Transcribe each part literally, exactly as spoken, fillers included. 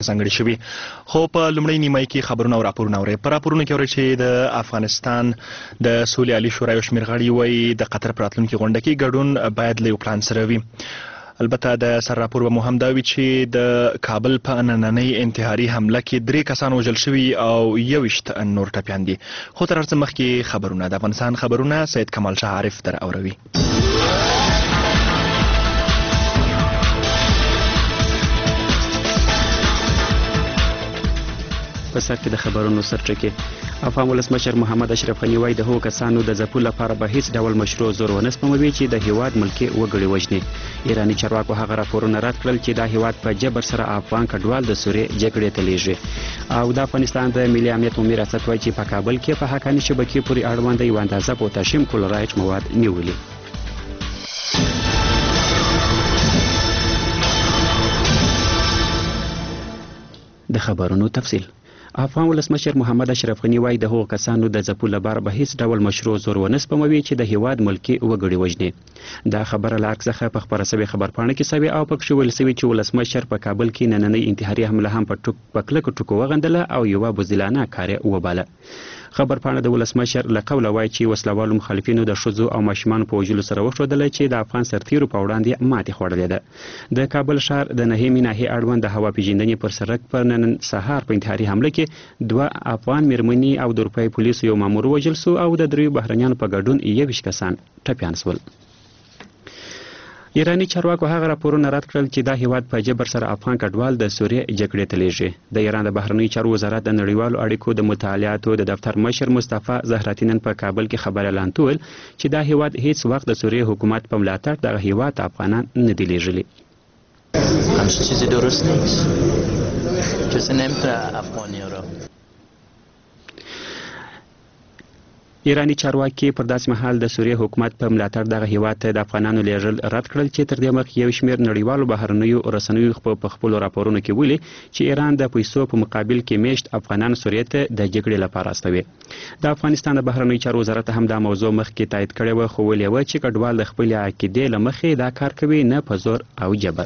ځانګړي شوي. خو په لومړۍ نیمایي کې خبرونه او راپورونه اورئ. په راپورونو کې اورئ چې د افغانستان د سولې عالي شورا یو شمېر غړي وایي د قطر په راتلونکي غونډه کې ګډون باید له یو پلان سره وي. البته د سر راپور به مو هم دا وي چې د کابل په نننۍ انتحاري حمله کې درې کسان وژل شوي او یوویشت نور ټپیان دي. خو تر هر څه مخکې خبرونه. د افغانستان خبرونه سید کمال شاه عارف در اوروي. په سر کې د خبرونو سرچکې. افغان ولسمشر محمد اشرف غني وایي د هغو کسانو د ځپلو لپاره به هیڅ ډول مشروع زور ونه سپموي چې د هیواد ملکي وګړي وژني. ایراني چارواکو هغه راپورونه رد کړل چې دا هیواد په جبر سره افغان کډوال د سوریې جګړې ته لیږي. او د افغانستان د ملي امنیت عمومي ریاست وایي چې په کابل کې په حقاني شبکې پورې اړوند یوه اندازه پوتاشیم کلورایډ مواد نیولي. د خبرونو تفصیل. افغان ولسمشر محمد اشرف غني وایي د هغو کسانو د ځپلو لپاره به هیڅ ډول مشروع زور ونه سپموي چې د هیواد ملکي وګړي وژني. دا خبره له عکس څخه په خپره سوې خبرپاڼه کې سوې او پکښې ویل سوي چې ولسمشر په کابل کې نننۍ انتحاري حمله هم په کلکو ټکو وغندله او یوه بزدلانه کار یې وباله. خبرپاڼه د ولسمشر له قوله وایي چې وسلوالو مخالفینو د ښځو او ماشومانو په وژلو سره وښودله چې د افغان سرتیرو په وړاندې ماتې خوړلې ده. د کابل ښار د نهمې ناحیې اړوند د هوا پیژندنې پر سړک پر نن سهار په انتحاري حمله کې دوه افغان میرمنې او د اروپایي پولیسو یو مامور وژل سو او د دریو بهرنیانو په ګډون یوویشت کسان ټپیان سول. ایراني چارواکو هغه راپورونه رد کړل چې دا هیواد په جبر سره افغان کډوال د سوریې جګړې ته لیږي. د ایران د بهرنیو چارو وزارت د نړیوالو اړیکو د مطالعاتو د دفتر مشر مصطفی زهراتي نن په کابل کې خبر اعلان کول چې دا هیواد هیڅ وخت د سوریې حکومت په ملاتړ دغه هیواد افغانان نه دی لیږلي. همچین چیزی درست نیست. کسی نمیتونه افغانی را ایرانی چارواکي پر داسې مهال د سوریې حکومت په ملاتړ دغه هیواد ته د افغانانو لیږل رد کړل چې تر دې مخکې یو شمېر نړیوالو بهرنیو رسنیو په خپلو راپورونو کې ویلي چې ایران د پیسو په مقابل کې میشت افغانان سوریې ته د جګړې لپاره استوي. د افغانستان د بهرنیو چارو وزارت هم دا موضوع مخکې تایید کړې وه خو ویلې وه چې کډوال د خپلې عقیدې له مخې دا کار کوي نه په زور او جبر.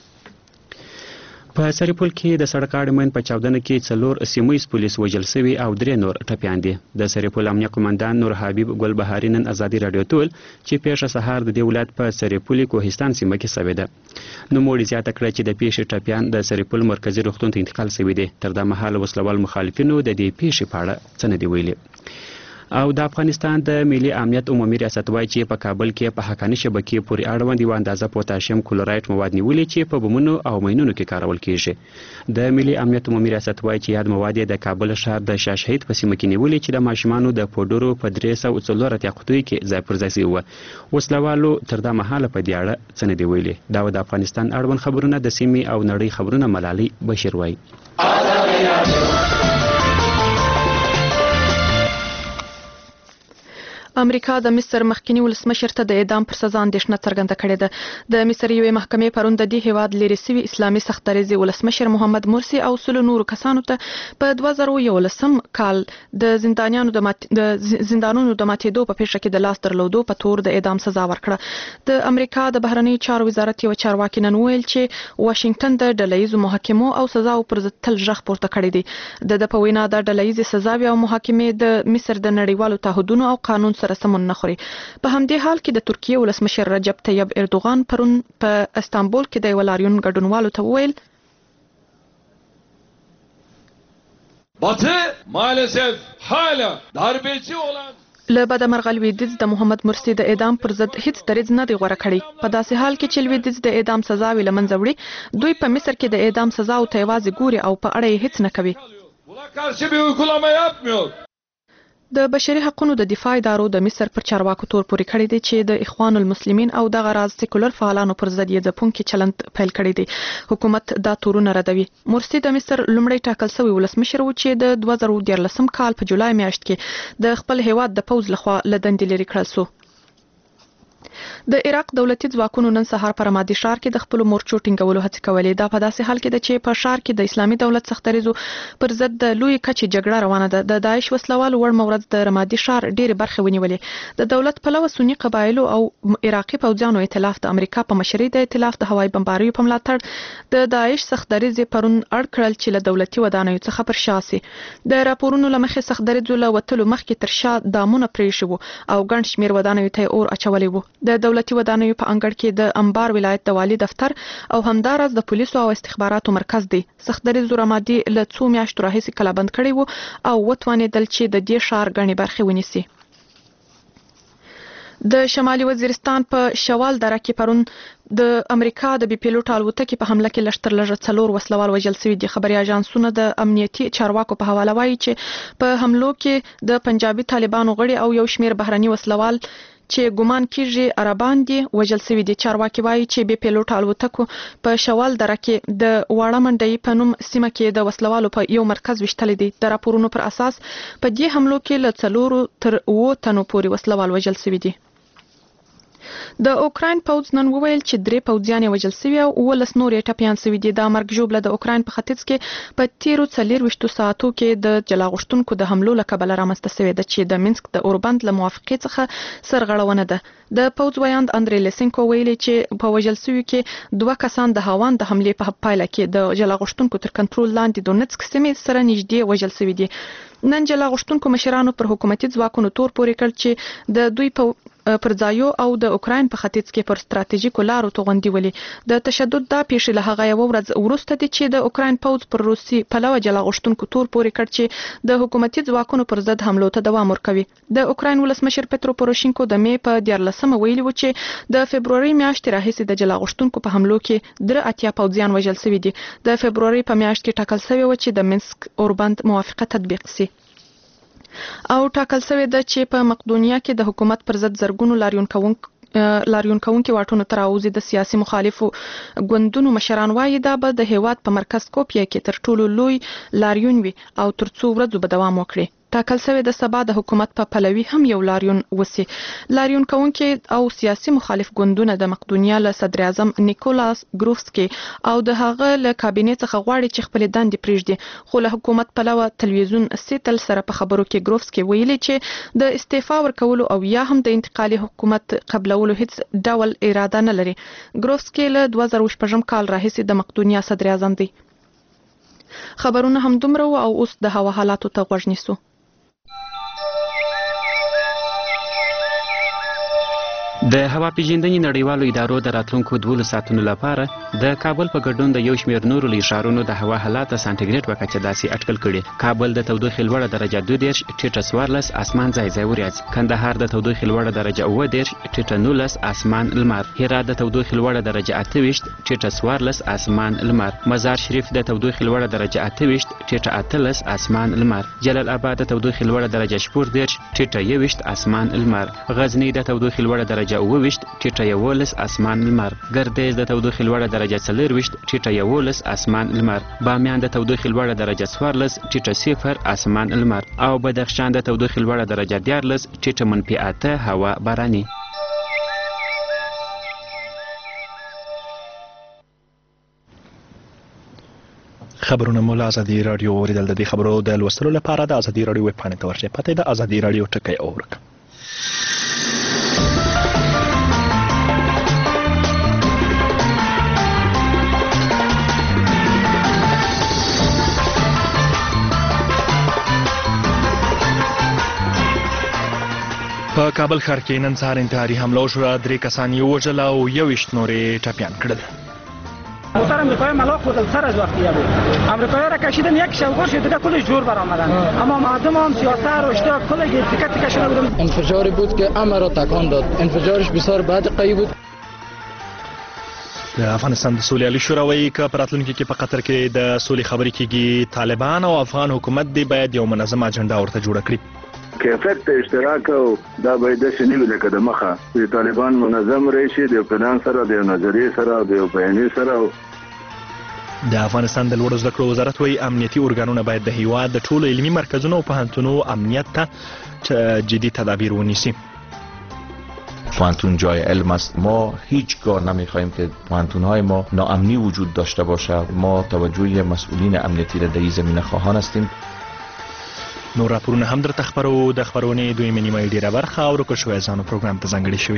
په سرپل کې د سړک اړمن په چاودنه کې څلور سیمه پولیس وژل شوي او درې نور ټپیان دي. د سرپل امنیه قومندان نور حبیب ګل بهاري نن ازادي راډیو ته ویل چې پیښه سهار د دې ولایت په سرپل کوهستان سیمه کې شوې ده. نوموړي زیاته کړه چې د پیښې ټپیان د سرپل مرکزي روغتون ته انتقال شوي دي. تر دا مهاله وسلوال مخالفینو د دې پیښې په اړه څه نه دي ویلي. او د افغانستان د ملي امنیت عمومي ریاست وایي چې په کابل کې په حقاني شبکې پورې اړوند یوه اندازه پوتاشیم کلورایډ مواد نیولي چې په بمونو او ماینونو کې کارول کیږي. د ملي امنیت عمومي ریاست وایي چې یاد مواد د کابل ښار د شاه شهید په سیمه کې نیولي چې د ماشومانو د پوډرو په درې سوه څلور اتیا قطیو کې ځای پر ځای شوي وه. وسلوالو تر دا مهاله په دې اړه څه نه دي ویلي. دا د افغانستان اړوند خبرونه د سیمې او نړۍ خبرونه ملالۍ بشیر وایي. امریکا د مصر مخکنی ولسمشر ته د اعدام پر سزا اندېښنه څرګنده کړې ده. د مصر یوې محکمې پرون د دې هیواد لرې سوي اسلامي سخت دریځي ولسمشر محمد مرسي او سلو نورو کسانو ته په دوه زره یولسم کال د زندانیانو د مات... د زندانونو د ماتېدو په پیښه کې د لاس درلودو په تور د اعدام سزا ورکړه. د امریکا د بهرنیو چارو وزارت یو چارواکي نن ویل چې واشنگټن د ډلهییزو محاکمو او سزاو پر ضد تل غږ پورته کړی دی. د د په وینا د ډلهییزې سزاوي او محاکمې د مصر د نړیوالو تعهدونو او قانون سره سمون نه خوري. په همدې حال کې د ترکیې ولسمشر رجب طیب اردوغان پرون په استانبول کې د یو لاریون ګډونوالو ته وویل Batı maalesef hala darbeci olan له بده مرغه لویدیځ د محمد مرسي د اعدام پر ضد هیڅ دریځ نه دی غوره کړی. په داسې حال کې چې لویدیځ د اعدام سزاوي له منځه وړي دوی په مصر کې د اعدام سزاو ته یوازې ګوري او په اړه یې هیڅ نه کوي. buna karşı bir uygulama yapmıyor. د بشري حقوقو د دفاع ادارو د مصر پر چارواکو تور پورې کړی دی چې د اخوان المسلمین او دغه راز سیکولر فعالانو پر ضد یې ځپونکي چلند پیل کړی دی. حکومت دا تورونه ردوي. مرسي د مصر لومړی ټاکل شوی ولسمشر و چې د دوه زره دیارلسم کال په جولای میاشت کې د خپل هیواد د پوځ لخوا له دندې لرې کړل شو. د عراق دولتي ځواکونو نن سهار په رمادي ښار کې د خپل مورچو ټینګولو هڅې کولې. دا په داسې حال کې ده چې په ښار کې د اسلامي دولت سختریزو پر ضد د لوی کچې جګړه روانه ده. د داعش وسلوالو وړ مورز د رمادي ښار ډېرې برخې ونیولې. د دولت پلوه سنی قبایلو او عراقي پوځیانو ائتلاف د امریکا په مشرۍ د ائتلاف د هوایي بمباریو په ملاتړ د داعش سختریزې پرون اړ کړل چې له دولتي ودانیو څخه پر شا سي. د راپورونو له مخې سختریزو له وتلو مخکې تر شا دامونه پرې شوي او ګڼ شمېر ودانیو ته اور اچولی وو. د دولتي ودانیو په انګړ کې د انبار ولایت د والي دفتر او همداراز د پولیسو او استخباراتو مرکز دی. سختدریز رمادي له څو میاشتو راهیسې کلابند کړی وو او وتوانېدل چې د دې ښار ګڼې برخې ونیسي. د شمالي وزیرستان په شوال دره کې پرون د امریکا د بي پیلوټ الوتکې په حمله کې لږ تر لږه څلور وسلوال وژل شوي دي. خبري اژانسونه د امنیتي چارواکو په حواله وایي چې په حملو کې د پنجابي طالبانو غړي او یو شمېر بهرني وسلوال چې ګومان کیږي عربان دي وژل شوي دي. چارواکي وایي چې بي پیلوټ الوتکو په شوال دره کې د واړه منډۍ په نوم سیمه کې د وسلوالو په یو مرکز وشتل دي. د راپورونو پر اساس په دې حملو کې له څلورو تر اوو تنو پورې وسلوال وژل شوي دي. د اوکراین پوځ نن وویل چې درې پوځیان وژل شوي او اوولس نور یې ټپیان شوي دي. دا مرګ ژوبله د اوکراین په ختیځ کې په تیرو څلېرویشتو ساعتو کې د جلا غوښتونکو د حملو له کبله رامنځته شوې ده چې د مینسک د اوربند له موافقې څخه سرغړونه ده. د پوځ ویاند اندرې لیسنکو ویلي چې په وژل شویو کې دوه کسان د هاوان د حملې په پایله کې د جلا غوښتونکو تر کنټرول لاندې دونتسک سیمې سره نږدې وژل شوي دي. نن جلا غوښتونکو مشرانو پر حکومتي ځواکونو تور پورې کړ چې د دوی په پر ځایو او د اوکراین په ختیځ کې پر ستراتیژیکو لارو توغندي ولي. د تشدد دا پیښې له هغه یو ورځ وروسته دي چې د اوکراین پوځ پر روسي پلوه جلا غوښتونکو تور پورې کړ چې د حکومتي ځواکونو پر ضد حملو ته دوام ورکوي. د اوکراین ولسمشر پترو پوروشینکو د مې په دیارلسمه ویلي و چې د فبروري میاشتې راهیسې د جلا غوښتونکو په حملو کې درې اتیا پوځیان وژل شوي دي. د فبروري په میاشت کې ټاکل شوی و چې د مینسک اوربند موافقه تطبیق شي او ټاکل شوی ده چې په مقدونیا کې د حکومت پر ضد زرګونو لاریون کوونکو لاریون کوونکي واټونو تر اوزي د سیاسي مخالفو ګوندونو مشران وایي دا به د هیواد په مرکز کوپیا کې تر ټولو لوی لاریون وي او تر څو ورځو به دوام وکړي. ټاکل شوی د سبا د حکومت په پلوي هم یو لاریون وسی. لاریون کوونکي او سیاسي مخالف ګوندونه د مقدونیا له صدر اعظم نیکولاس ګروفسکي او د هغه له کابینې څخه غواړي چې خپل دندې پریږدي. خو له حکومت پلوه تلویزیون سیتل سره په خبرو کې ګروفسکي ویلي چې د استعفا ورکولو او یا هم د انتقالي حکومت قبلولو هیڅ ډول اراده نه لري. ګروفسکي له دوه زره شپږم کال راهیسې د مقدونیا صدر اعظم دی. خبرونه هم دومره او اوس د هوا حالاتو ته غوږ نیسو. د هوا پیژندنې نړیوالو ادارو د راتلونکو دولس ساعتونو لپاره د کابل په ګډون د یو شمېر نورو لوی ښارونو د هوا حالات سانتیګریډ په کچه داسې اټکل کړي. کابل د تودوخې لوړه درجه دوه دېرش، ټیټه څوارلس، اسمان ځای ځای وریځ. کندهار د تودوخې لوړه درجه اووه دېرش، ټیټه نولس، اسمان لمر. هرات د تودوخې لوړه درجه اته ویشت، ټیټه څوارلس، اسمان لمر. مزار شریف د تودوخې لوړه درجه اته ویشت، ټیټه اتلس، اسمان لمر. جلال آباد د تودوخې لوړه درجه شپږ دېرش، ټیټه یوویشت، اسمان لمر. غزنی د تودوخې لوړه درجه اووه ویشت، ټیټه یوولس، اسمان لمر. ګردیز د تودوخې لوړه درجه څلور ویشت، ټیټه یوولس، اسمان لمر. بامیان د تودوخې لوړه درجه څوارلس، ټیټه صفر، اسمان لمر. او بدخشان د تودوخې لوړه درجه دیارلس، ټیټه منفي اته، هوا باراني. خبرونه مو له ازادي رادیو اوریدل. د دې خبرو د لوستلو لپاره د ازادي رادیو ویب پاڼې ته ورشئ. پته د ازادي رادیو ټکی اورک. په کابل ښار کې نن سهار انتحاري حمله وشوه. درې کسان یې ووژل او یوویشت نور یې ټپیان کړل. موتر امریکایی ملاق خودل سر از وقتی بود. امریکایی را کشیدن یک شلغور شد دیگه کلش جور برآمدن. اما مردم هم سیاست رو اشتراک کل تیکه تیکه شده بودن. انفجاری بود که همه را تکان داد. انفجارش بسیار بدقی بود. د افغانستان د سولې عالی شورا وایي که په راتلونکي کې په قطر کې د سولې خبرې کیږي طالبان او افغان حکومت دی باید یو منظم اجنډا ورته جوړه کړي. کیفیت اشتراک او دا باید د شنو لکه د مخه د طالبان منظم راشي د پلان سره د نظریې سره د بیانیه سره. د افغانستان د لوړو زده کړو وزارت وایي امنیتي ارګانونه باید د هیواد د ټولو علمي مرکزونو او پوهنتونونو امنیت ته جدي تدابیر ونیسي. پوهنتون جای علم است. ما هیچگاه نمیخواهیم که پوهنتون‌های ما ناامنی وجود داشته باشه. ما توجه مسئولین امنیتی را در این زمینه خواهان هستیم. نور راپورونه هم درته خبرو د خبرونې دویمه نیمه ډیره برخه او ورکړل شوې ځانو پروګرام ته ځانګړې شوې.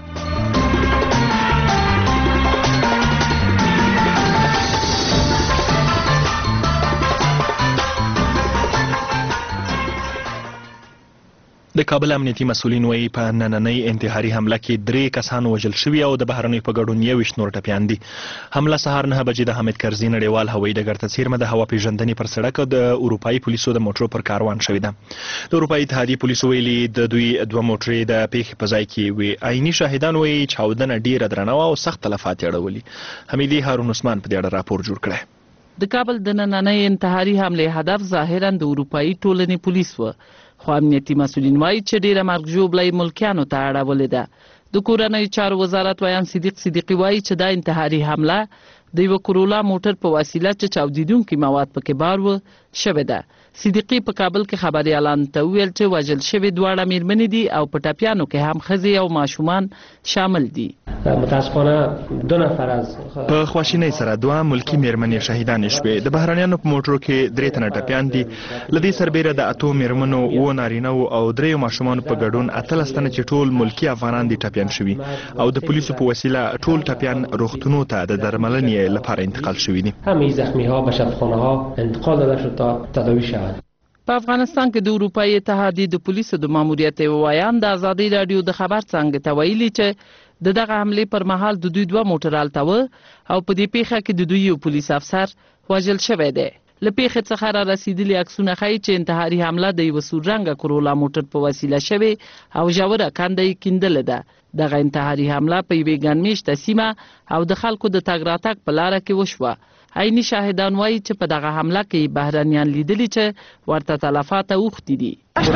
د کابل امنیتي مسؤلین وایي په نننۍ انتحاري حمله کې درې کسان وژل شوي او د بهرنیو په ګډون یوویشت نور ټپیان دي. حمله سهار نهه بجې د حامد کرزي نړیوال هوایي ډګر ته څیرمه د هوا پیژندنې پر سړک د اروپایي پولیسو د موټرو پر کاروان شوې ده. د اروپایي اتحادیې پولیسو ویلي د دوی دوه موټرې د پیښې په ځای کې وي. عیني شاهدان وایي چاودنه ډیره درنه وه او سخت تلفات یې اړولي. حمیدي هارون عثمان په دې اړه راپور جوړ کړی. د کابل د نننۍ انتحاري حملې هدف ظاهرا د اروپایي ټولنې پولیس و، خو امنیتي مسؤلین وایي چې ډیره مرګ ژوبله ملکیانو ته اړولې ده. د کورنیو چارو وزارت ویان صدیق صدیقي وایي چې دا انتحاري حمله د یوه کرولا موټر په وسیله چې چاودیدونکي مواد پکې بار و شوې ده. صدیقي په کابل کې خبریالانو ته وویل چې وژل شوي دواړه میرمنې دي او په ټپیانو کې هم ښځې او ماشومان شامل دي. متاسفانه دو نفر از په خواشینۍ سره دوه ملکی میرمنې شهیدانې شوې. د بهرنیانو په موټرو کې درې تنه ټپیان دي. له دې سربیره د اتو میرمنو اووه نارینهو او دریو ماشومانو په ګډون اتلس تنه چې ټول ملکی افغانان دي ټپیان شوي او د پولیسو په وسیله ټول ټپیان روغتونو ته د درملنې لپاره انتقال شوي دي. همه زخمی‌ها به شفاخانه‌ها انتقال داده شد تا تداوی شود. په افغانستان کې د اروپایي اتحادیې د پولیسو د ماموریت یو ویان د ازادي راډیو د خبر څنګه ته ویلي چې د دغه حملې پر مهال د دوی دوه موټر هلته و او په دې پیښه کې د دوی یو پولیس افسر وژل شوی دی. له پیښې څخه را رسیدلي عکسونه ښایي چې انتحاري حمله د یوه سور رنګه کرولا موټر په وسیله شوې او ژوره کنده یې کیندلې ده. دغه انتحاري حمله په یوې ګڼمېشته سیمه او د خلکو د تګ راتګ په لاره کې وشوه. عیني شاهدان وایي چې په دغه حمله کې بهرنیان لیدلي چې ورته تلفات اوښتي دي.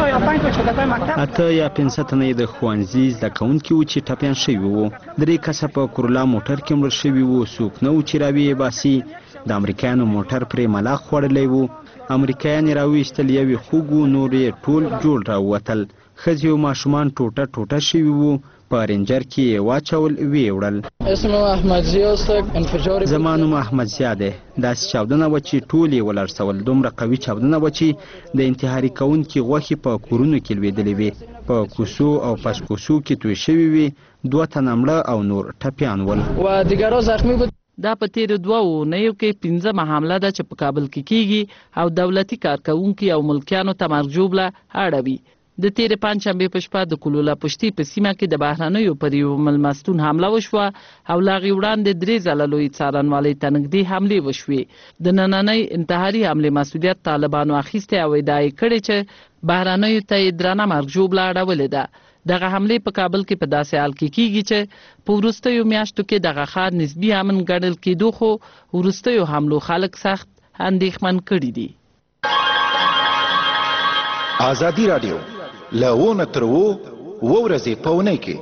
اته یا پنځه تنه د ښوونځي زده کوونکي وو چې ټپیان شوي وو. درې کسه په کرولا موټر کې مړه شوي وو. څوک نه وو چې راویې باسي. د امریکایانو موټر پرې ملاخ خوړلی وو. امریکایان یې راویستل، یوې خوږ وو، نور یې ټول جوړ راووتل. ښځې او ماشومان ټوټه ټوټه شوي وو. په رینجر کې یې واچول، ویې وړل. زما نوم احمد زیا دی. داسې چاودنه وه چې ټول یې ولړسول. دومره قوي چاودنه وه چې د انتحاري کوونکي غوښې په کورونو کې لوېدلې وې. په کوڅو او پسکوڅو کې توی شوي وې. دوه تنه مړه او نور ټپیان ول. دا په تیرو دوه اونیو کې پنځمه حمله ده چې په کابل کې کیږي او دولتي کارکوونکي او ملکیانو ته مرګ ژوبله اړوي. د تیرې پنجشنبې په شپه د کلولا پشتي په سیمه کې د بهرنیو پر یو ملمستون حمله وشوه او له هغې وړاندې درې ځله لوی څارنوالۍ ته نږدې حملې وشوې. د نننۍ انتحاري حملې مسؤلیت طالبانو اخیستی او ادعا یې کړې چې بهرنیو ته یې درنه مرګ ژوبله اړولې ده. دغه حملې په کابل کې په داسې حال کې کیږي چې په وروستیو میاشتو کې دغه ښار نسبي امن ګڼل کېدو خو وروستیو حملو خلک سخت اندېښمن کړي دي. ازادي راډیو له ونه تر اوو اوه ورځې په اونۍ کې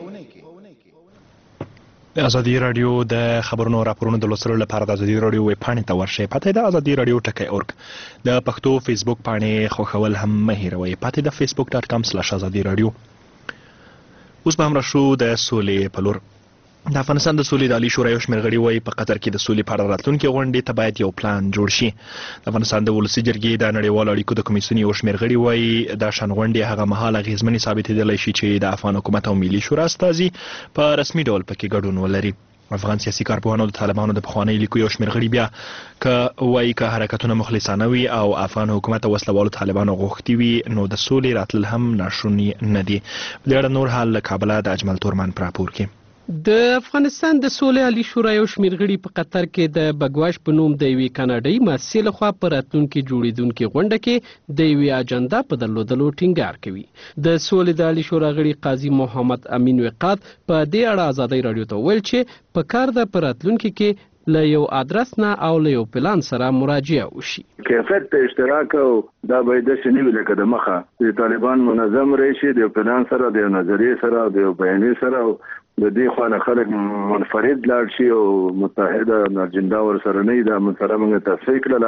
ازادي راډیو د خبرونو راپورونو د لوستلو لپاره د ازادي راډیو ویب پاڼې ته ورشئ. پته د ازادي راډیو ټکی اورګ د پښتو فیسبوک پاڼې خوښول هم مه هیروئ. پته د فیسبوک ډاټ کام سلاش ازادي راډیو. اوس به هم راشو د سولې په لور. د افغانستان د سولې د عالی شورا یو شمېر غړي وایي په قطر کې د سولې په اړه راتلونکې غونډې ته باید یو پلان جوړ شي. د افغانستان د ولسي جرګې د نړیوالو اړیکو د کمیسیون یو شمېر غړي وایي دا شان غونډې هغه مهال اغېزمنې ثابتېدلی شي چې د افغان حکومت او ملي شورا استازي په رسمي ډول پکې ګډون ولري. افغان سیاسي کارپوهانو د طالبانو د پخوانۍ لیکو یو شمېر غړي بیا که وایي که حرکتونه مخلصانه وي او افغان حکومت او وسلوالو طالبانو غوښتي وي نو د سولې راتلل هم ناشوني نه دي. په دې اړه نور حال له کابله د اجمل تورمان په راپور کې. د افغانستان د سولې عالی شورا یو شمېر غړي په قطر کې د بګواش په نوم د یوې کاناډایي مؤسسې لخوا په راتلونکي جوړېدونکې غونډه کې د یوې اجنډا په درلودلو ټینګار کوي. د سولې د عالی شورا غړي قاضي محمد امین وقاد په دې اړه ازادي راډیو ته وویل چې په کار ده په راتلونکي کې له یو ادرس نه او له یو پلان سره مراجعه وشي. کیفیت ته اشتراک او دا به داسې نه وي لکه د مخه د طالبان منظم راشي د پلان سره د نظریې سره د بیانیې سره د دې خو نه خلک منفرد لاړ شي او متحده اجنډا ور سره نه دا مسله موږ تصفیه کړله.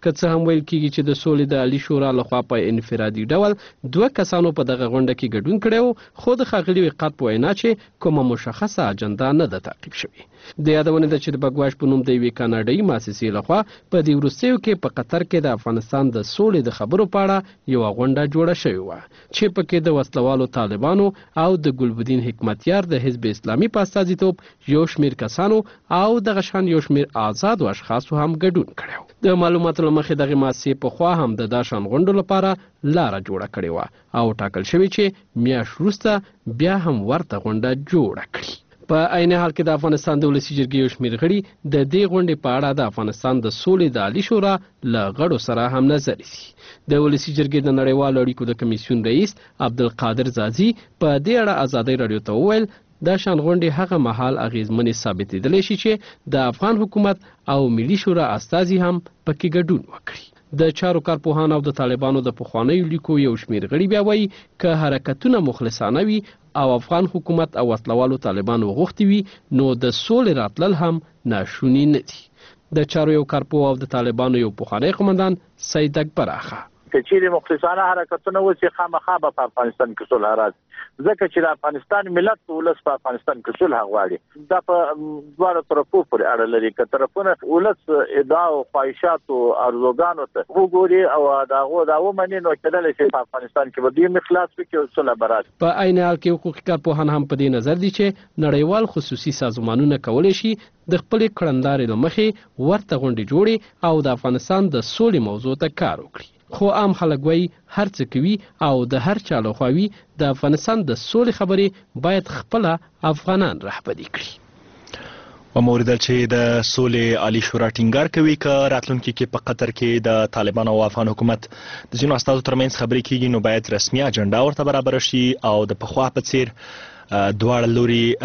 که څه هم ویل کیږي چې د سولې د عالی شورا لخوا په انفرادي ډول دوه کسانو په دغه غونډه کې ګډون کړی خو د ښاغلي وقار په وینا چې کومه مشخصه اجنډا نه ده تعقیب شوې. د یادونه ده چې د بګواش په نوم د یوې کاناډایي مؤسسې لخوا په دې وروستیو کې په قطر کې د افغانستان د سولې د خبرو په اړه یوه غونډه جوړه شوې وه چې پکې د وسلوالو طالبانو او د ګلبدین حکمتیار د حزب اسلامي په استازیتوب یو شمېر کسانو او دغه شان یو شمېر آزادو اشخاصو هم ګډون کړی و. د معلوماتو له مخې دغې مؤسسې پخوا هم د دا شان غونډو لپاره لاره جوړه کړې وه او ټاکل شوې چې میاشت وروسته بیا هم ورته غونډه جوړه کړي. په عین حال کې د افغانستان د ولسي جرګې یو شمېر غړي د دې غونډې په اړه د افغانستان د سولې د عالي شورا له غړو سره هم نظر دي. د ولسي جرګې د نړیوالو اړیکو د کمیسیون رئیس عبدالقادر زازي په دې اړه ازادۍ راډیو ته وویل دا شان غونډې هغه مهال اغیزمنې ثابتېدلی شي چې د افغان حکومت او ملي شورا استازي هم پکې ګډون وکړي. د چارو کارپوهانو او د طالبانو د پخوانیو لیکو یو شمېر غړي بیا وایي که حرکتونه مخلصانه وي او افغان حکومت او وسلوالو طالبانو غوښتي وي نو د سولې راتلل هم ناشوني نه دي. د چارو یو کارپوه او د طالبانو یو پخوانی قمندان سید اکبر آخا که چیرې مخلصانه حرکتونه وسي خامخا به په افغانستان کې صلح راځي ځکه چې د افغانستان ملت په ولس په افغانستان کې صلح غواړي. دا په دواړو طرفو پورې اړه لري که طرفونه ولس ادعا او خواهشاتو ارزوګانو ته وګوري او د هغو دا ومني نو کېدلی شي په افغانستان کې به دوی هم اخلاص وکړي او صلح به راشي. په عین حال کې حقوقي کارپوهان هم په دې نظر دي چې نړیوال خصوصي سازمانونه کولی شي د خپلې کړندارې له مخې ورته غونډې جوړي او د افغانستان د سولې موضوع ته کار وکړي. خو عام خلک وایي هر څه کوي او د هر چا لخوا وي د افغانستان د سولې خبرې باید خپله افغانان رهبري کړي. وموریدل چې د سولې عالی شورا ټینګار کوي که راتلونکي کې په قطر کې د طالبان او افغان حکومت د ځینو استازو ترمنځ خبرې کیږي نو باید رسمي اجنډا ورته برابره شي او د پخوا په څیر دواړه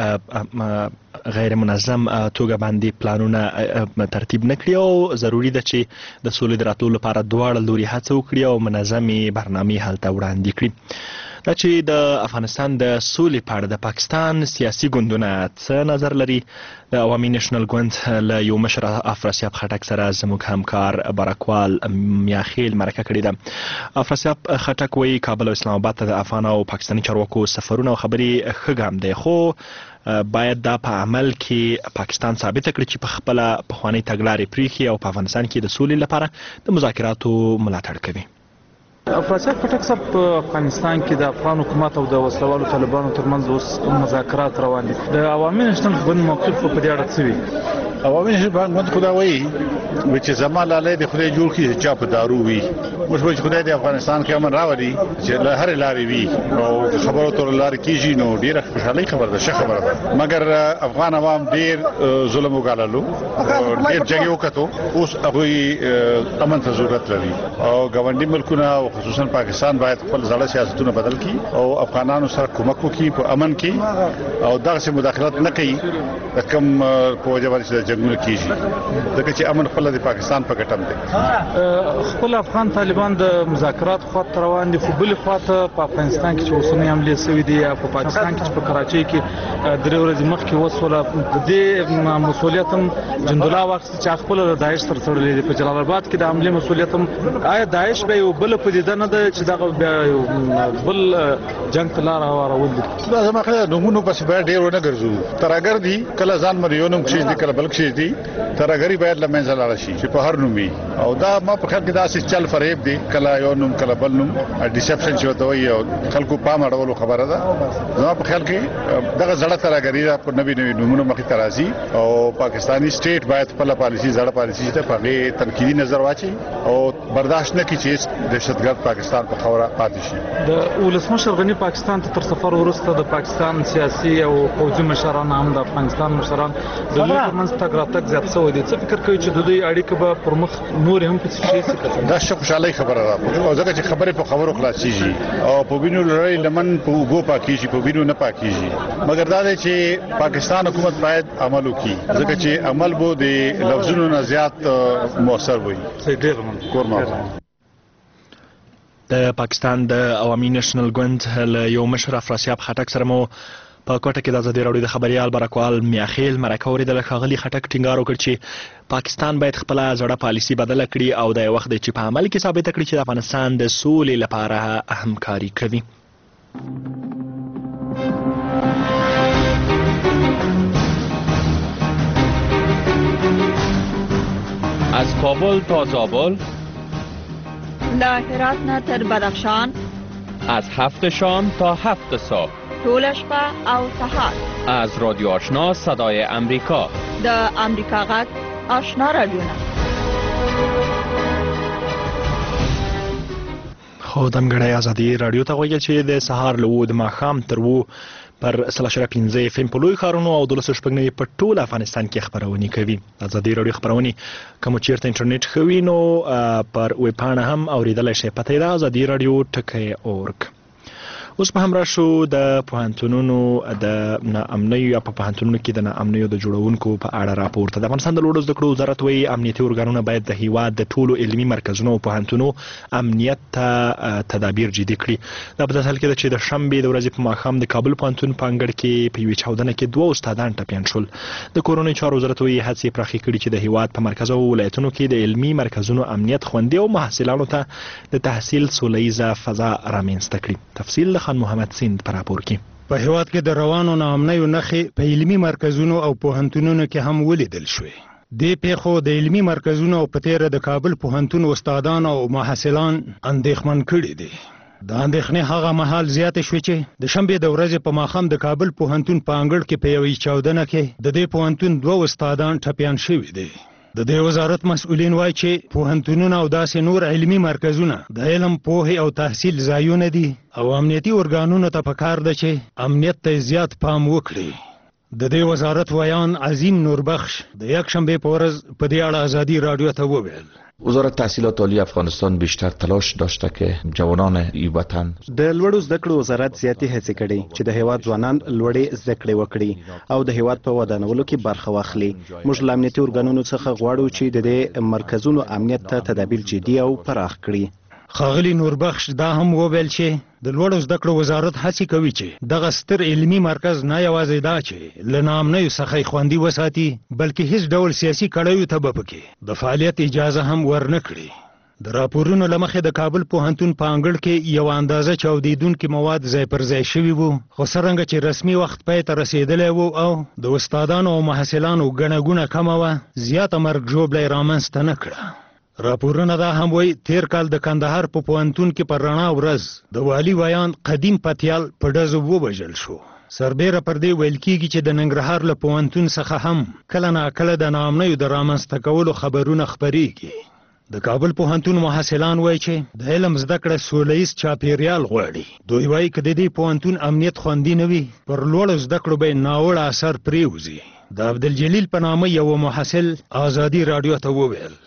لوري غیر منظم توګه باندې پلانونه ترتیب نکړي او ضروری ده چې د سولې د راتلو لپاره دواړه لوري هڅه وکړي او منظمې برنامې هلته وړاندې کړي. دا چې د افغانستان د سولې په اړه د پاکستان سیاسي ګوندونه څه نظر لري د عوامي نېشنل ګوند له یو مشر افراسیاب خټک سره زموږ همکار بارکوال میاخیل مرکه کړې ده. افراسیاب خټک وایي کابل او اسلام آباد ته د افغان او پاکستاني چارواکو سفرونه او خبرې ښه ګام دی خو باید دا په عمل کې پاکستان ثابته کړي چې په خپله پخوانۍ تګلارې پرېښي او په افغانستان کې د سولې لپاره د مذاکراتو ملاتړ کوي. افراسیاب خټک صاحب په افغانستان کې د افغان حکومت او د وسلوالو طالبانو ترمنځ اوس مذاکرات روان دي. د عوامي نېشنل ګوند موقف په دې اړه څه وي؟ عوامي نېشنل ګوند خدا وایي چې زما لالی د خدای جوړ کړي چې چا په دارو وي موږ وایو چې خدای د افغانستان کې امن راولي چې له هرې لارې وي او خبرو تر لارې کېږي نو ډېره خوشحالۍ خبره ده ښه خبره ده مګر افغان عوام ډېر ظلم وګاللو ډېر جګړې وکړو اوس هغوی امن ته ضرورت لري او ګاونډي ملکونه او خصوصا پاکستان باید خپل زړه سیاستونه بدل کړي او افغانانو سره کومک وکړي په امن کې او دغسې مداخلت نه کوي د کوم په وجه باندې چې جنګونه کېږي ځکه چې امن خپله د پاکستان په ګټه دی. خپل افغان طالبان د مذاکرات خواته روان دي خو بلې خواته په افغانستان کې چې اوسنۍ حملې سوي دي یا په پاکستان کې چې په کراچۍ کې درې ورځې مخکې وسوله د دې مسؤلیت هم جندالله واخیستې چې خپله د داعش سره تړلی دی. په جلال آباد کې د حملې مسؤلیت هم آیا داعش به یو بله پدیده نه ده چې دغه بیا یو بل جنګ ته لاره هوارول دي؟ دا زما خیال نومونو پسې باید ډېر ونه ګرځو. ترهګر دي کله ځان باندې یو نوم کښېږدي کله بل کښېږدي. ترهګري باید له منځه لاړه شي چې په هر نوم وي او دا ما په خیال کې داسې چل فریب دی کله یو نوم کله بل نوم ډیسپشن چې ورته وایي او خلکو پام اړولو خبره ده. زما په خیال کې دغه زړه ترهګري ده په نوي نوي نومونو مخې ته راځي او پاکستاني سټیټ باید خپله پالیسي زړه پالیسي ته په هغې تنقیدي نظر واچي او برداشت نه کړي چې دهشتګرد پاکستان په خوره پاتې شي. د ولسمشر غني پاکستان ته تر سفر وروسته د پاکستان سیاسي او پوځي مشران هم د افغانستان مشران د دوی ترمنځ تګ راتګ زیات شوی دی. څه فکر کوي چې د دوی اړیکه به پر مخ نورې هم پسې شي؟ دا ښه خوشحالۍ خبره ده او ځکه چې خبرې په خبرو خلاصېږي او په وینو لړۍ لمن په اوبو پاکېږي په وینو نه پاکېږي مګر دا دی چې پاکستان حکومت باید عمل وکړي ځکه چې عمل به د لفظونو نه زیات مؤثر وي. د پاکستان د عوامي نېشنل ګوند له یو مشر افراسیاب خټک سره مو په کوټه کې د ازادي راډیو د خبريال برکوال میاخیل مرکه اوریدل ښاغلي خټک ټینګار وکړ چې پاکستان باید خپل زړه پالیسي بدله کړي او د وخت چې په عمل کې ثابت کړي چې د افغانستان د سولې لپاره همکاري کوي. از کابل تا زابل، له هرات نه تر بدخشان، از هفت شام تا هفت صبح، ټول شپه او سهار، از رادیو آشنا صدای امریکا، د امریکا غږ آشنا رادیو. خو دمګړی ازادي راډیو ته وایي چې د سهار له د ماښام تر وو پر سلاشره پنځه اف ام په لوی ښارونو او دولس شپږ نوي په ټول افغانستان کې خبرونه کوي. ازادي راډیو خبرونه کوم چیرته انټرنیټ خوي نو پر ویب پاڼه هم اوریدلای شئ. پته ده ازادي راډیو ټکی اورګ. اوس په همراه شو د پوهنتونونو د ناامنۍ یا په پوهنتونونو کې د ناامنیو د جوړونکو په اړه راپور ته د افغانستان د لوړو زده کړو وزارت وایي امنیتي ارګانونه باید د هیواد د ټولو علمي مرکزونو او پوهنتونو امنیت ته تدابیر جدي کړي. دا په داسې حال کې ده چې د شنبې د ورځې په ماښام د کابل پوهنتون په انګړ کې په یوې چاودنه کې دوه استادان ټپیان شول. د کورونی چارو وزارت وایي هڅې پراخې کړي چې د هیواد په مرکز او ولایتونو کې د علمي مرکزونو امنیت خوندي او محصلانو ته د تحصیل سولیزه فضا رامنځته کړي. تفصیل له خان محمد سیند په هیواد کې د روانو ناامنیو نښې په علمي مرکزونو او پوهنتونونو کې هم ولیدل شوې. دې پیښو د علمي مرکزونو او په تیره د کابل پوهنتون استادان او محصلان اندېښمن کړي دي. د اندېښنې هغه مهال زیاتې شوې چې د شنبې د ورځې په ماښام د کابل پوهنتون په انګړ کې په یوې چاودنه کې د دې پوهنتون دوه استادان ټپیان شوي دي. د دې وزارت مسؤلین وایي چې پوهنتونونه او داسې نور علمي مرکزونه د علم پوهې او تحصیل ځایونه دي او امنیتي ارګانونو ته پکار ده چې امنیت ته زیات پام وکړي. د دې وزارت ویان عظیم نوربخش د یکشنبه په ورځ په دې اړه ازادي راډیو ته وویل وزارت تحصیلات عالی افغانستان بیشتر تلاش داشته که جوانان این وطن د لوړو زده کړو وزارت زیاتې هڅې کړي چې د هیواد ځوانان لوړې زده کړې وکړي او د هیواد په ودانولو کې برخه واخلي. موږ له امنیتي ارګانونو څخه غواړو چې د دې مرکزونو امنیت ته تدابیر جدي او پراخ کړي. ښاغلي نوربخش دا هم وویل چې د لوړو زده کړو وزارت هڅې کوي چې دغه ستر علمي مرکز نه یوازې دا چې له ناامنیو څخه یې خوندي وساتي بلکې هیڅ ډول سیاسي کړیو ته به پکې د فعالیت اجازه هم ورنه کړي. د راپورونو له مخې د کابل پوهنتون په انګړ کې یو اندازه چاودیدونکي مواد ځای پر ځای شوي وو خو څرنګه چې رسمي وخت پای ته رسېدلی وو او د استادانو او محصلانو ګڼه ګوڼه کمه وه زیاته مرګ ژوبله یې رامنځته نه کړه. راپورونه دا هم وایي تیر کال د کندهار په پوهنتون کې پر رڼا ورځ د والي ویان قدیم پتیال په ډزو ووژل شو. سربیره پر دې ویل کېږي چې د ننګرهار له پوهنتون څخه هم کله ناکله د ناامنیو د رامنځته کولو خبرونه خپریږي. د کابل پوهنتون محصلان وایي چې د علم زده کړه سوله ییز چاپیریال غواړي. دوی وایي که د دې پوهنتون امنیت خوندي نه وي پر لوړو زده کړو به ناوړه اثر پرېوځي. د عبدالجلیل په نامه یو محصل ازادي راډیو ته وویل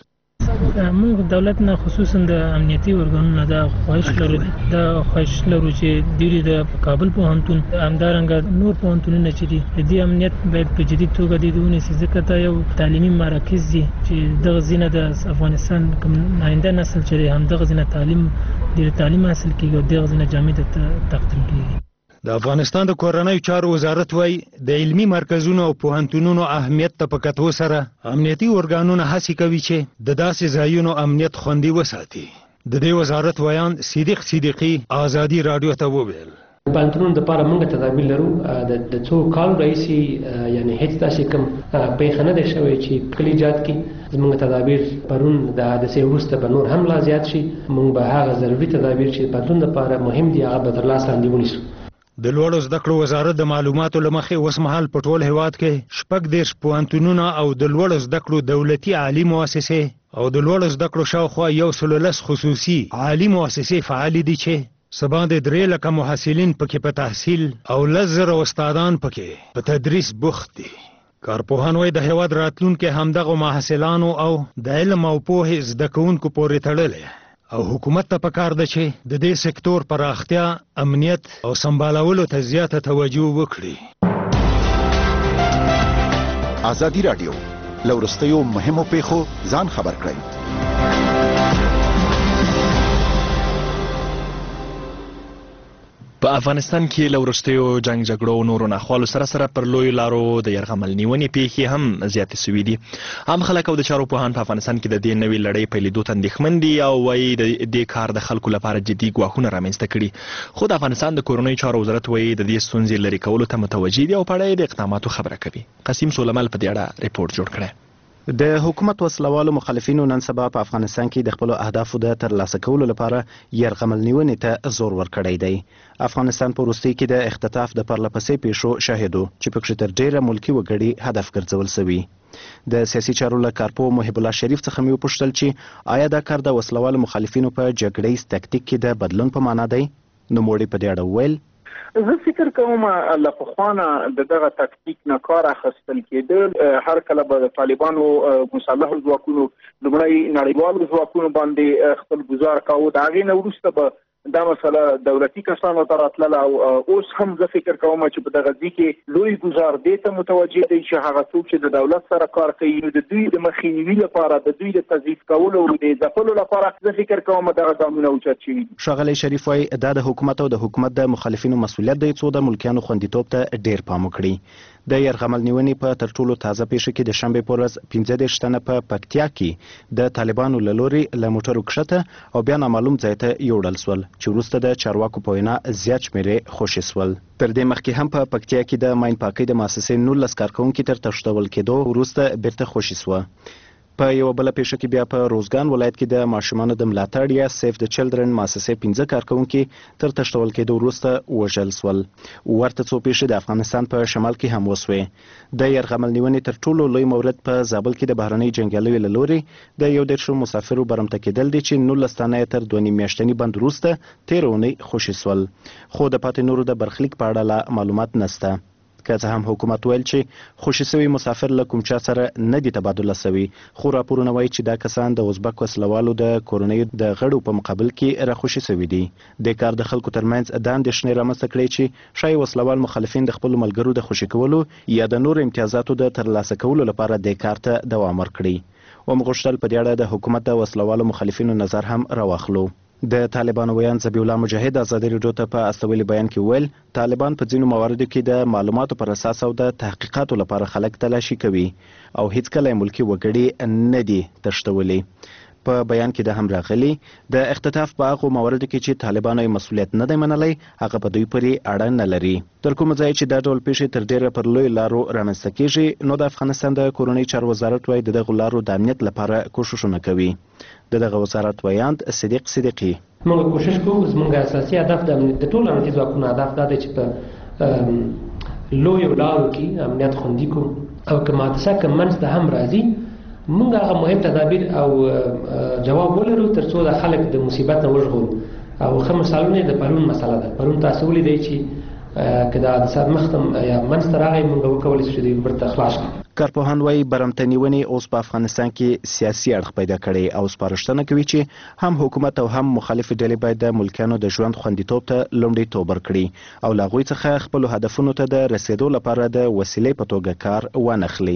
موږ دولت نه خصوصا د امنیتي ارګانونو د خواهش لرو د خواهش لرو چې دوی د کابل پوهنتون همدارنګه نور پوهنتونونه چې دي د دې امنیت باید په جدي توګه د دې ونیسي ځکه دا یو تعلیمي مراکز دي چې دغه ځینه د افغانستان کوم آینده نسل چې همدغه ځینه تعلیم د تعلیم حاصل کیږي او دغه ځینه جامع ته تقدیم کیږي. د افغانستان د کورنیو چارو وزارت وایي د علمي مرکزونو او پوهنتونونو اهمیت ته په کتو سره امنیتي ارګانونه هڅې کوي چې د داسې ځایونو امنیت خوندي وساتي. د دې وزارت ویان صدیق صدیقي ازادي راډیو ته وویل پوهنتونونو دپاره موږ تدابیر لرو د څو کالو راهیسې یعنې هېڅ داسې کوم پیښه نه دی شوی چې کلي جات کې زموږ تدابیر پرون د حادثې وروسته به نور هم لا زیات شي. موږ به هغه ضروري تدابیر چې پوهنتون دپاره مهم دي هغه به تر لاس لاندې ونیسو. د لوړو زده کړو وزارت د معلوماتو له مخې اوس مهال په ټول هیواد کې شپږ دېرش پوهنتونونه او د لوړو زده کړو دولتي عالي مؤسسې او د لوړو زده کړو شاوخوا یو سل لس خصوصي عالي مؤسسې فعالې دي چې څه باندې درې لکه محصلین پکې په تحصیل او لس زره استادان پکې په تدریس بوخت دي. کارپوهان وایي د هیواد راتلونکی همدغو محصلانو او د علم او پوهې زده کوونکو پورې تړلی او حکومت ته پکار ده چې د دې سکتور پراختیا امنیت او سمبالولو ته زیاته توجه وکړي. ازادي راډیو له وروستیو مهمو پیښو ځان خبر کړئ. په په افغانستان کې له وروستیو جنګ جګړو او نورو ناخوالو سره سره پر لویو لارو د یرغمل نیونې پیښې هم زیاتې سوي دي. عام خلک او د چارو پوهان په افغانستان کې د دې نوې لړۍ پیلېدو ته اندېښمن دي او وایي د دې کار د خلکو لپاره جدي ګواښونه رامنځته کړي. خو د افغانستان د کورنیو چارو وزارت وایي د دې ستونزې لرې کولو ته متوجه دي او په اړه یې د اقداماتو خبره کوي. قاسم سولمل په دې اړه ریپورت جوړ کړی. د حکومت وسلوالو مخالفینو نن سبا په افغانستان کې د خپلو اهدافو د ترلاسه کولو لپاره یرغمل نیونې ته زور ورکړی دی. افغانستان په وروستۍ کې د اختطاف د پرلپسې پیښو شاهد و چې پکې تر ډیره ملکي وګړي هدف ګرځول سوي. د سیاسي چارو له کارپوه محب الله شریف څخه مې وپوښتل چې آیا دا کار د وسلوالو مخالفینو په جګړیز تکتیک کې د بدلون په معنا دی؟ نوموړي په دې اړه وویل زه فکر کوم له پخوانه د دغه تکتیک نه کار اخیستل کېدل. هر کله به د طالبانو مسلح ځواکونو لومړی نړیوالو ځواکونو باندې خپل ګزار کاوه، د هغې نه وروسته به دا مسله دولتي کسانو ته راتلله او اوس هم زه فکر کوم چې په دغه ځای کې لوی ګزار دې ته متوجه دی چې هغه څوک چې د دولت سره کار کوي نو د دوی د مخنیوي لپاره د دوی د تضعیف کولو او د ځپلو لپاره زه فکر کوم دغه ګامونه اوچت شوي دي. ښاغلی شریف وایي دا د حکومت او د حکومت د مخالفینو مسؤلیت دی څو د ملکیانو خوندیتوب ته ډیر پام وکړي. د یرغمل نیونې په تر ټولو تازه پیښه کې د شنبې په ورځ پنځه دېرش تنه په پکتیا کې د طالبانو له لورې له موټرو کښته او بیا نامعلوم ځای ته یوړل سول چې وروسته د چارواکو په وینا زیات شمېرې خوشي سول. تر دې مخکې هم په پکتیا کې د ماین پاکۍ د مؤسسې نولس کارکوونکي تر تښتول کېدو وروسته بیرته خوشي سوه. په یوه بله پیښه کې بیا په روزګان ولایت کې د ماشومانو د ملاتړ یا سیف د چلډرن مؤسسې پنځه کارکوونکي تر تښتول کېدو وروسته وژل سول. ورته څو پیښې د افغانستان په شمال کې هم وسوې. د یرغمل نیونې تر ټولو لوی مورد په زابل کې د بهرنۍ جنګیالیو له لورې د یو دېرشو مسافرو برمته کېدل دي چې نولس تنه یې تر دوه نیم میاشتني بند وروسته تېره اونۍ خوشي سول. خو د پاتې نورو د برخلیک په اړه لا معلومات نشته. که څه هم حکومت ویل چې خوشي سوي مسافر له کوم چا سره نه دي تبادله سوي، خو راپورونه وایي چې دا کسان د ازبک وسلوالو د کورنیو د غړو په مقابل کې راخوشي سوي دي. د کار د خلکو ترمنځ دا اندېښنې رامنځته کړې چې ښایي وسلوال مخالفین د خپلو ملګرو د خوشي کولو یا د نورو امتیازاتو د ترلاسه کولو لپاره د کار ته دوام ورکړي. ومغوښتل په دې اړه د حکومت د وسلوالو مخالفینو نظر هم راواخلو. د طالبانو ویان ذبیح الله مجاهد ازادي راډیو ته په استولي بیان کې ویل طالبان په ځینو مواردو کې د معلوماتو پر اساس او د تحقیقاتو لپاره خلک تلاشي کوي او هیڅکله ملکي وګړي نه دي تښتولي. په بیان کې د هم راغلي د اختطاف په هغو مواردو کې چې طالبانو یې مسؤلیت نه دی منلی هغه په دوی پورې اړه نه لري. تر کومه ځایه چې دا ډول پیښې تر ډیره پر لویو لارو رامنځته کیږي نو د افغانستان د کورنۍ چارو وزارت وایي د دغو لارو د امنیت لپاره کوښښونه کوي. د دغه وزارت ویاند صدیق صدیقي موږ کوشش کوو زموږ اساسي هدف د ټولو امنیتي ځواکونو هدف دا دی چې په لویو لارو کې امنیت خوندي کړو او که حادثه که منځته هم راځي موږ هغه مهم تدابیر او جواب ولرو تر څو د خلک د مصیبت نه وژغورو. او ښه مثالونه د پرون مسله ده. پرون تاسو ولیدئ چې که د حادثات مخته یا منځته راغی موږ وکولی شو چې دوی بیرته خلاص کړو. کارپوهان وایي برمته نیونې اوس په افغانستان کې سیاسي اړخ پیدا کړی او سپارښتنه کوي چې هم حکومت او هم مخالفې ډلې باید د ملکیانو د ژوند خوندیتوب ته لومړیتوب ورکړي او له هغوی څخه خپلو هدفونو ته د رسیدو لپاره د وسیلې په توګه کار وانخلي.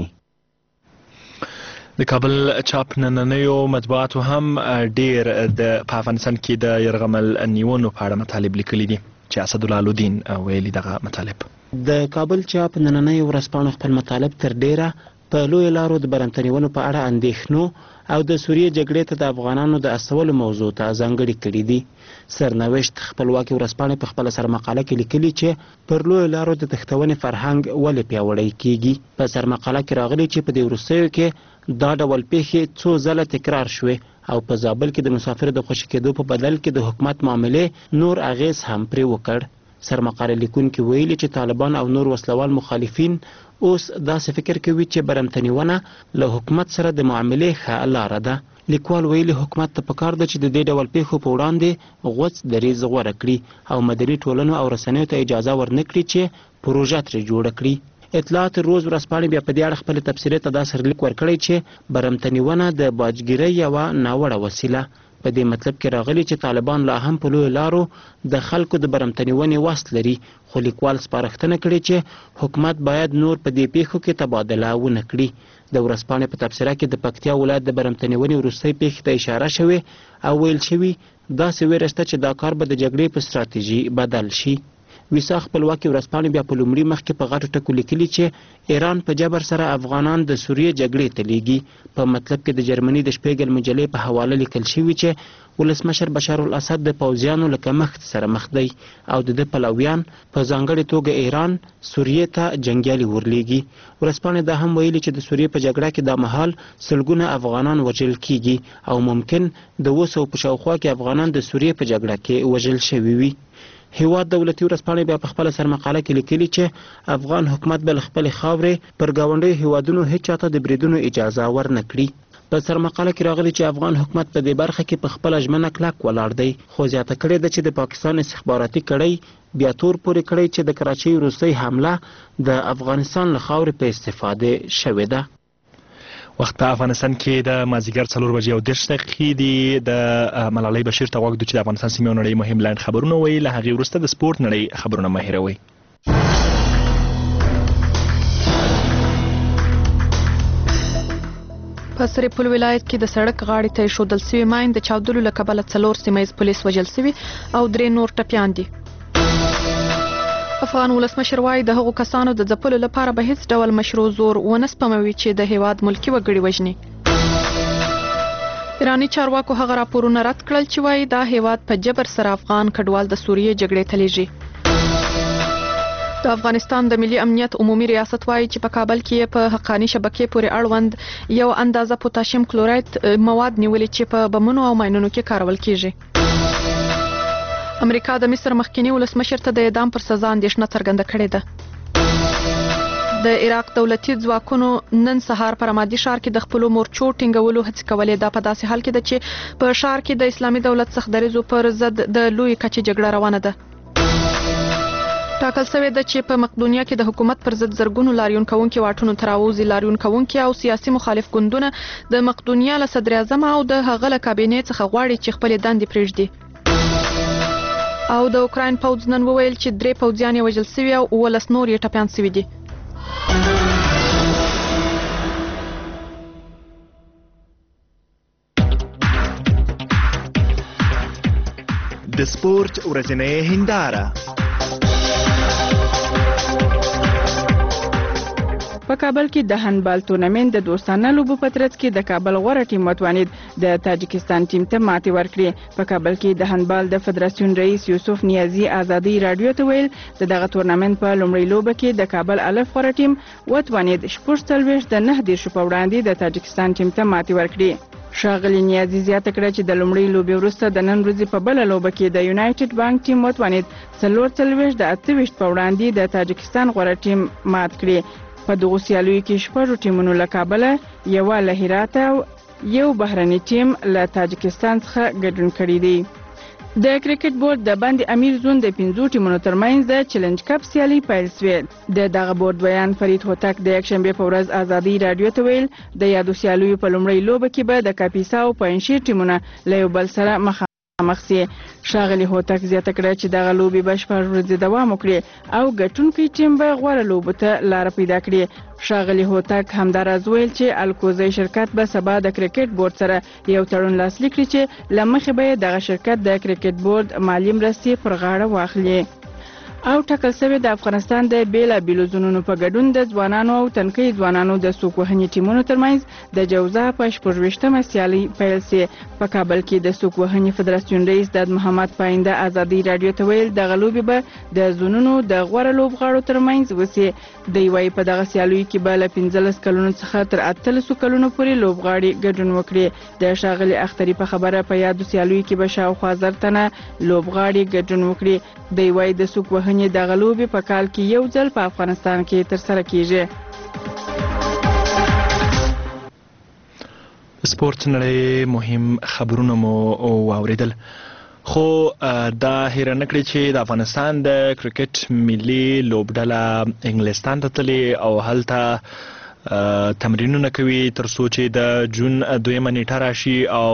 د کابل چاپ نننیو مطبوعاتو هم ډیر د په افغانستان کې د یرغمل نیونو په اړه مطالب لیکلي دي چې اسدالله الدین ویلي دغه مطالب. د کابل چاپ نننیو ورځپاڼو خپل مطالب تر ډیره په لویو لارو د برمته نیونو په اړه اندېښنو او د سوریې جګړې ته د افغانانو د استولو موضوع ته ځانګړي کړي دي. سرنوشت خپلواکي ورځپاڼې په خپله سرمقاله کې لیکلي چې پر لویو لارو د تښتونې فرهنګ ولې پیاوړی کیږي. په سرمقاله کې راغلي چې په دې وروستیو کې دا ډول پیښې څو ځله تکرار شوې او په زابل کې د مسافرو د خوشي کېدو په بدل کې د حکومت معاملې نور اغیز هم پرې وکړ. سرمقاله لیکونکي ویلي چې طالبان او نور وسلوال مخالفین اوس داسې فکر کوي چې برمته نیونه له حکومت سره د معاملې ښه لاره ده. لیکوال ویلي حکومت ته پکار ده چې د دې ډول پیښو په وړاندې غوڅ دریځ غوره کړي او مدني ټولنو او رسنیو ته اجازه ورنکړي چې پروژه ترې جوړه کړي. اطلاعات روز ورځپاڼې بیا په دې اړه خپل تبصرې ته دا سرلیک ورکړی چې برمته نیونه د باجګیرۍ یوه ناوړه وسیله. په دې مطلب کې راغلي چې طالبان لا هم په لویو لارو د خلکو د برمته نیونې وس لري، خو لیکوال سپارښتنه کړې چې حکومت باید نور په دې پیښو کې تبادله ونه کړي. د ورځپاڼې په تبصره کې د پکتیا ولایت د برمته نیونې وروستۍ پیښې ته اشاره شوې او ویل شوي داسې ویره شته چې دا کار به د جګړې په ستراتیژي بدل شي. ویسا خپلواکي ورځپاڼې بیا په لومړي مخ کې په غټو ټکو لیکلي چې ایران په جبر سره افغانان د سوریې جګړې ته لیږي. په مطلب کې د جرمني د شپیګل مجلې په حواله لیکل شوي چې ولسمشر بشار الاسد د پوځیانو له کمښت سره مخ دی او د ده پلویان په ځانګړې توګه ایران سوریې ته جنګیالي ورلیږي. ورځپاڼې دا هم ویلي چې د سوریې په جګړه کې دا مهال سلګونه افغانان وژل کیږي او ممکن د اوه سوو په شاوخوا کې افغانان د سوریې په جګړه کې وژل شوي وي. هیواد دولتي ورځپاڼې بیا په خپله سرمقاله کې لیکلي چې افغان حکومت به له خپلې خاورې پر ګاونډیو هیوادونو هیڅ چاته د بریدونو اجازه ورنه کړي. په سرمقاله کې راغلي چې افغان حکومت په دې برخه کې په خپله ژمنه کلک ولاړ دی، خو زیاته کړې ده چې د پاکستان استخباراتي کړۍ بیا تور پورې کړی چې د کراچۍ وروستۍ حمله د افغانستان له خاورې په استفاده شوې ده. وخت په افغانستان کې د مازدیګر څلور بجې او دېرش دقیقې دي. د ملالۍ بشیر ته غوږ دو چې د افغانستان سیمې او نړۍ مهم لاند خبرونه وایي. له هغې وروسته د سپورت نړۍ خبرونه مه هېروئ. په سرپل ولایت کې د سړک غاړې ته ایښودل سوي ماین د چاودلو له کبله څلور سیمه ییز پولیس وژل سوي او درې نور ټپیان دي. افغان ولسمشر وایي د هغو کسانو د ځپلو لپاره به هیڅ ډول مشروع زور ونه سپموي چې د هیواد ملکي وګړي وژني. ایراني چارواکو هغه راپورونه رد کړل چې وایي دا هیواد په جبر سره افغان کډوال د سوریې جګړې ته لیږي. د افغانستان د ملي امنیت عمومي ریاست وایي چې په کابل کې په حقاني شبکې پورې اړوند یو اندازه پوتاشیم کلوراید مواد نیولي چې په بمونو او ماینونو کې کارول کیږي. امریکا د مصر مخکینی ولسمشر ته د اعدام پر سزا اندېښنه څرګنده کړې ده. د عراق دولتي ځواکونو نن سهار په رمادي ښار کې د خپلو مورچو ټینګولو هڅې کولې. دا په داسې حال کې ده چې په ښار کې د اسلامي دولت څخه دریځو پر ضد د لوی کچې جګړه روانه ده. ټاکل شوې ده چې په مقدونیا کې د حکومت پر ضد زرګونو لاریون کوونکي واټونو ته راوځي. لاریون کوونکي او سیاسي مخالف ګوندونه د مقدونیا له صدر اعظم او د هغه له کابینې څخه غواړي چې خپلې دندې پرېږدي. او د اوکراین پوځ نن وویل چې درې پوځیان یې وژل سوي او اوولس نور یې ټپیان سوي دي. د سپورت ورځنۍ هنداره. په کابل کې د هندبال تورنمنت د دوستانه لوبو په ترڅ کې د کابل غوره ټیم وتوانید د تاجکستان ټیم ته ماتې ورکړي. په کابل کې د هندبال د فدراسیون رئیس یوسف نیازی آزادی رادیو ته ویل د دغه تورنمنت په لومړۍ لوبه کې د کابل الف غوره ټیم وتوانید شپږ څلوېښت د نهه دېرشو په وړاندې د تاجکستان ټیم ته ماتې ورکړي. ښاغلي نیازی زیاته کړه چې د لومړۍ لوبې وروسته د نن ورځې په بله لوبه کې د یونایټډ بانک ټیم وتوانید څلور څلوېښت د اته ویشت په وړاندې د تاجکستان غوره ټیم مات کړي. په دغو سیالیو کې شپږو ټیمونو له کابله، یوه له هرات او یو بهرني ټیم له تاجکستان څخه ګډون کړی دی. د کرکټ بورډ د باندې امیر زون د پنځو ټیمونو ترمنځ د چیلنج کپ سیالي پیل شوې. د دغه بورډ بیان فرید هوتک د یکشنبې په ورځ آزادي رادیو ته ویل د یادو سیالیو په لومړۍ لوبه کې به د کاپیسا او پنجشیر ټیمونه له یو بل سره مخامخ مخسي. ښاغلي هوتک زیاته کړه چې دغه لوبې به شپږ ورځې دوام وکړي او ګټونکی ټیم به غوره لوبو ته لاره پیدا کړي. ښاغلي هوتک همداراز ویل چې الکوزی شرکت به سبا د کرکټ بورډ سره یو تړون لاسلیک کړي چې له مخې به دغه شرکت د کرکټ بورډ مالی مرستې پر غاړه واخلي. او ټاکل شوی د افغانستان د بیلابیلو زونونو په ګډون د ځوانانو او تنکۍ ځوانانو د سوک وهنې ټیمونو ترمنځ د جوزا په شپږویشتمه سیالي پیل سي. په کابل کې د سوک وهنې فدراسیون رئیس داد محمد پاینده آزادي رادیو ته ویل دغه لوبې به د زونونو د غوره لوبغاړو ترمنځ وسي. دی وايي په دغه سیالیو کې به له پنځلس کلونو څخه تر اتلسو کلونو پورې لوبغاړي ګډون وکړي. د ښاغلي اختري په خبره په یادو سیالیو کې به شاوخوا زر تنه لوبغاړي ګډون وکړي. دی وايي د سوک وهنې دغه لوبې په کال کې یو ځل په افغانستان کې ترسره کیږي. سپورت نړۍ مهم خبرونه مو واوریدل، خو دا هیره نه کړئ چې د افغانستان د کرکټ ملي لوبډله انګلستان ته تللې او هلته تمرینونه کوي ترڅو چې د جون دویمه نیټه راشي او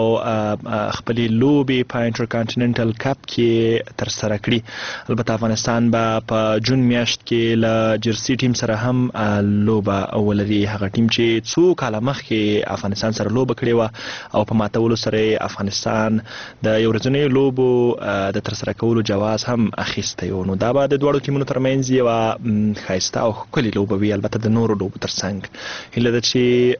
خپلې لوبې په انټرکانټیننټل کپ کې ترسره کړي. البته افغانستان به په جون میاشت کې له جرسي ټیم سره هم لوبه ولري، هغه ټیم چې څو کاله مخکې افغانستان سره لوبه کړې وه او په ماتولو سره افغانستان د یو ورځنیو لوبو د ترسره کولو جواز هم اخیستی و. نو دا به د دواړو ټیمونو ترمنځ یوه ښایسته او ښکلې لوبه وي، البته د نورو لوبو ترڅنګ. هیله ده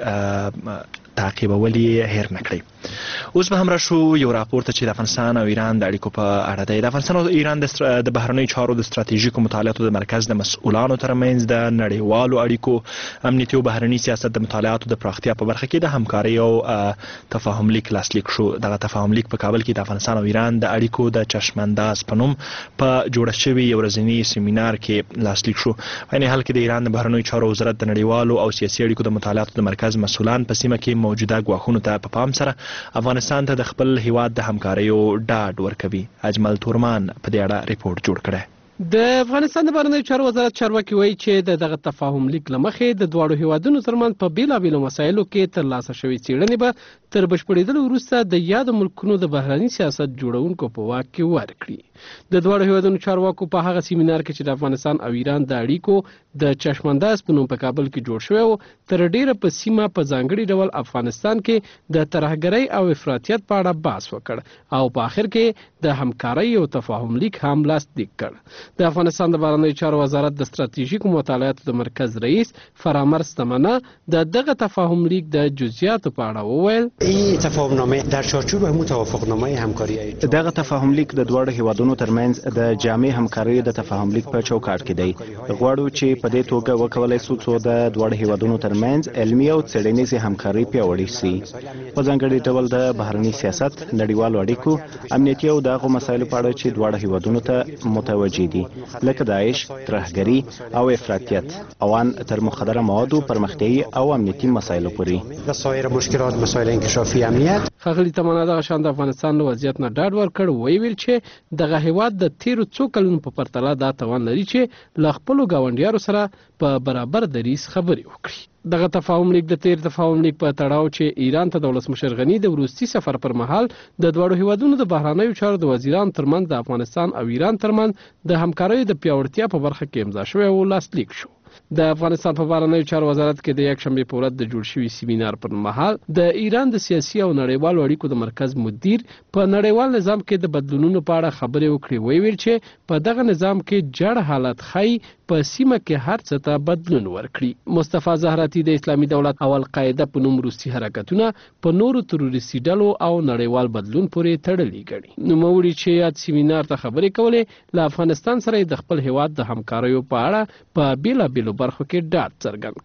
چې تعقیبول یې هیر نه کړئ. اوس به هم راشو یو راپور ته چې د افغانستان او ایران د اړیکو په اړه دی. د افغانستان او ایران د بهرنیو چارو د ستراتیژیکو مطالعاتو د مرکز د مسؤلانو ترمنځ د نړیوالو اړیکو، امنیتي او بهرني سیاست د مطالعاتو د پراختیا په برخه کې د همکارۍ او تفاهم لیک لاسلیک شو. دغه تفاهم لیک په کابل کې د افغانستان او ایران د اړیکو د چشمانداز په نوم په جوړه شوي یو ورځني سیمینار کې لاسلیک شو. په عین حال کې د ایران د بهرنیو چارو وزارت د نړیوالو او سیاسي اړیکو د مطالعاتو د مرکز مسؤلان په سیمه کې موجوده ګواښونو ته په پام سره افغانستان ته د خپل هیواد د همکاریو ډاډ ورکوي. اجمل تورمان په دې اړه ریپورت جوړ کړی. د افغانستان د بهرنیو چارو وزارت چارواکي وایي چې د دغه تفاهم لیک له مخې د دواړو هیوادونو ترمنځ په بیلابیلو مسایلو کې ترلاسه شوې څېړنې به تر بشپړېدلو وروسته د یادو ملکونو د بهرني سیاست جوړونکو په واک کې ورکړي. د دواړو هیوادونو چارواکو په هغه سیمینار کې چې د افغانستان او ایران د اړیکو د چشمانداز په نوم په کابل کې جوړ شوی و، تر ډیره په سیمه په ځانګړي ډول افغانستان کې د ترهګرۍ او افراطیت په اړه بحث وکړ او په آخر کې د همکارۍ او تفاهم لیک هم لاسلیک کړ. د افغانستان د بهرنیو چارو وزارت د ستراتیژیکو مطالعاتو د مرکز رئیس فرامرز تمنا د دغه تفاهم لیک د جزئیاتو په اړه وویل: این تفاهمنامه در چارچوب همون توافقنامه همکاری دغه تفاهم لیک د دواړو هیوادونو ترمنځ د جامع همکارۍ د تفاهم لیک په چوکاټ کې دی. غواړو چې په دې توګه وکولای شو څو د دواړو هیوادونو ترمنځ علمي او څېړنیزې همکارۍ پیاوړې شي. په ځانګړي ډول د بهرني سیاست، نړیوالو اړیکو، امنیتي او دغه مسایلو په اړه چې دواړو هیوادونو ته متوجه دي، لکه داعش، ترهګري او افراطیت، اوان تر مخدره موادو، پرمختیایي او امنیتي مسایلو پورې و سایر مشکلات مسائل انکشافی امنیت. ښاغلي تمنا دغه شان د افغانستان له وضعیت نه ډاډ ورکړ. ویل چې دغه هیواد د تیرو څو کلونو په پرتله دا توان لري چې له خپلو ګاونډیانو سره په برابر دریځ خبرې وکړي. دغه تفاهم لیک د تیر تفاهم لیک په تړاو چې ایران ته د ولسمشر غني د وروستي سفر پر مهال د دواړو هیوادونو د بهرنیو چارو د وزیرانو ترمنځ د افغانستان او ایران ترمنځ د همکارۍ د پیاوړتیا په برخه کې امضا شوی او لاسلیک شو. د افغانستان په بهرنیو چارو وزارت کې د یکشنبې په ورځ د جوړ شوي سیمینار پر مهال د ایران د سیاسي او نړیوالو اړیکو د مرکز مدیر په نړیوال نظام کې د بدلونونو په اړه خبرې وکړې. ویل چې په دغه نظام کې جړ حالت ښایي په سیمه کې هر څه ته بدلون ورکړي. مصطفی زهراتی د اسلامي دولت او القاعده په نوم روسي حرکتونه په نورو تروریستي ډلو او نړیوال بدلون پورې تړلي ګڼي. نوموړي چې یاد سیمینار ته خبرې کولې له افغانستان سره د خپل هیواد د همکاریو په اړه په بیلابیلو برخو کې ډاډ څرګند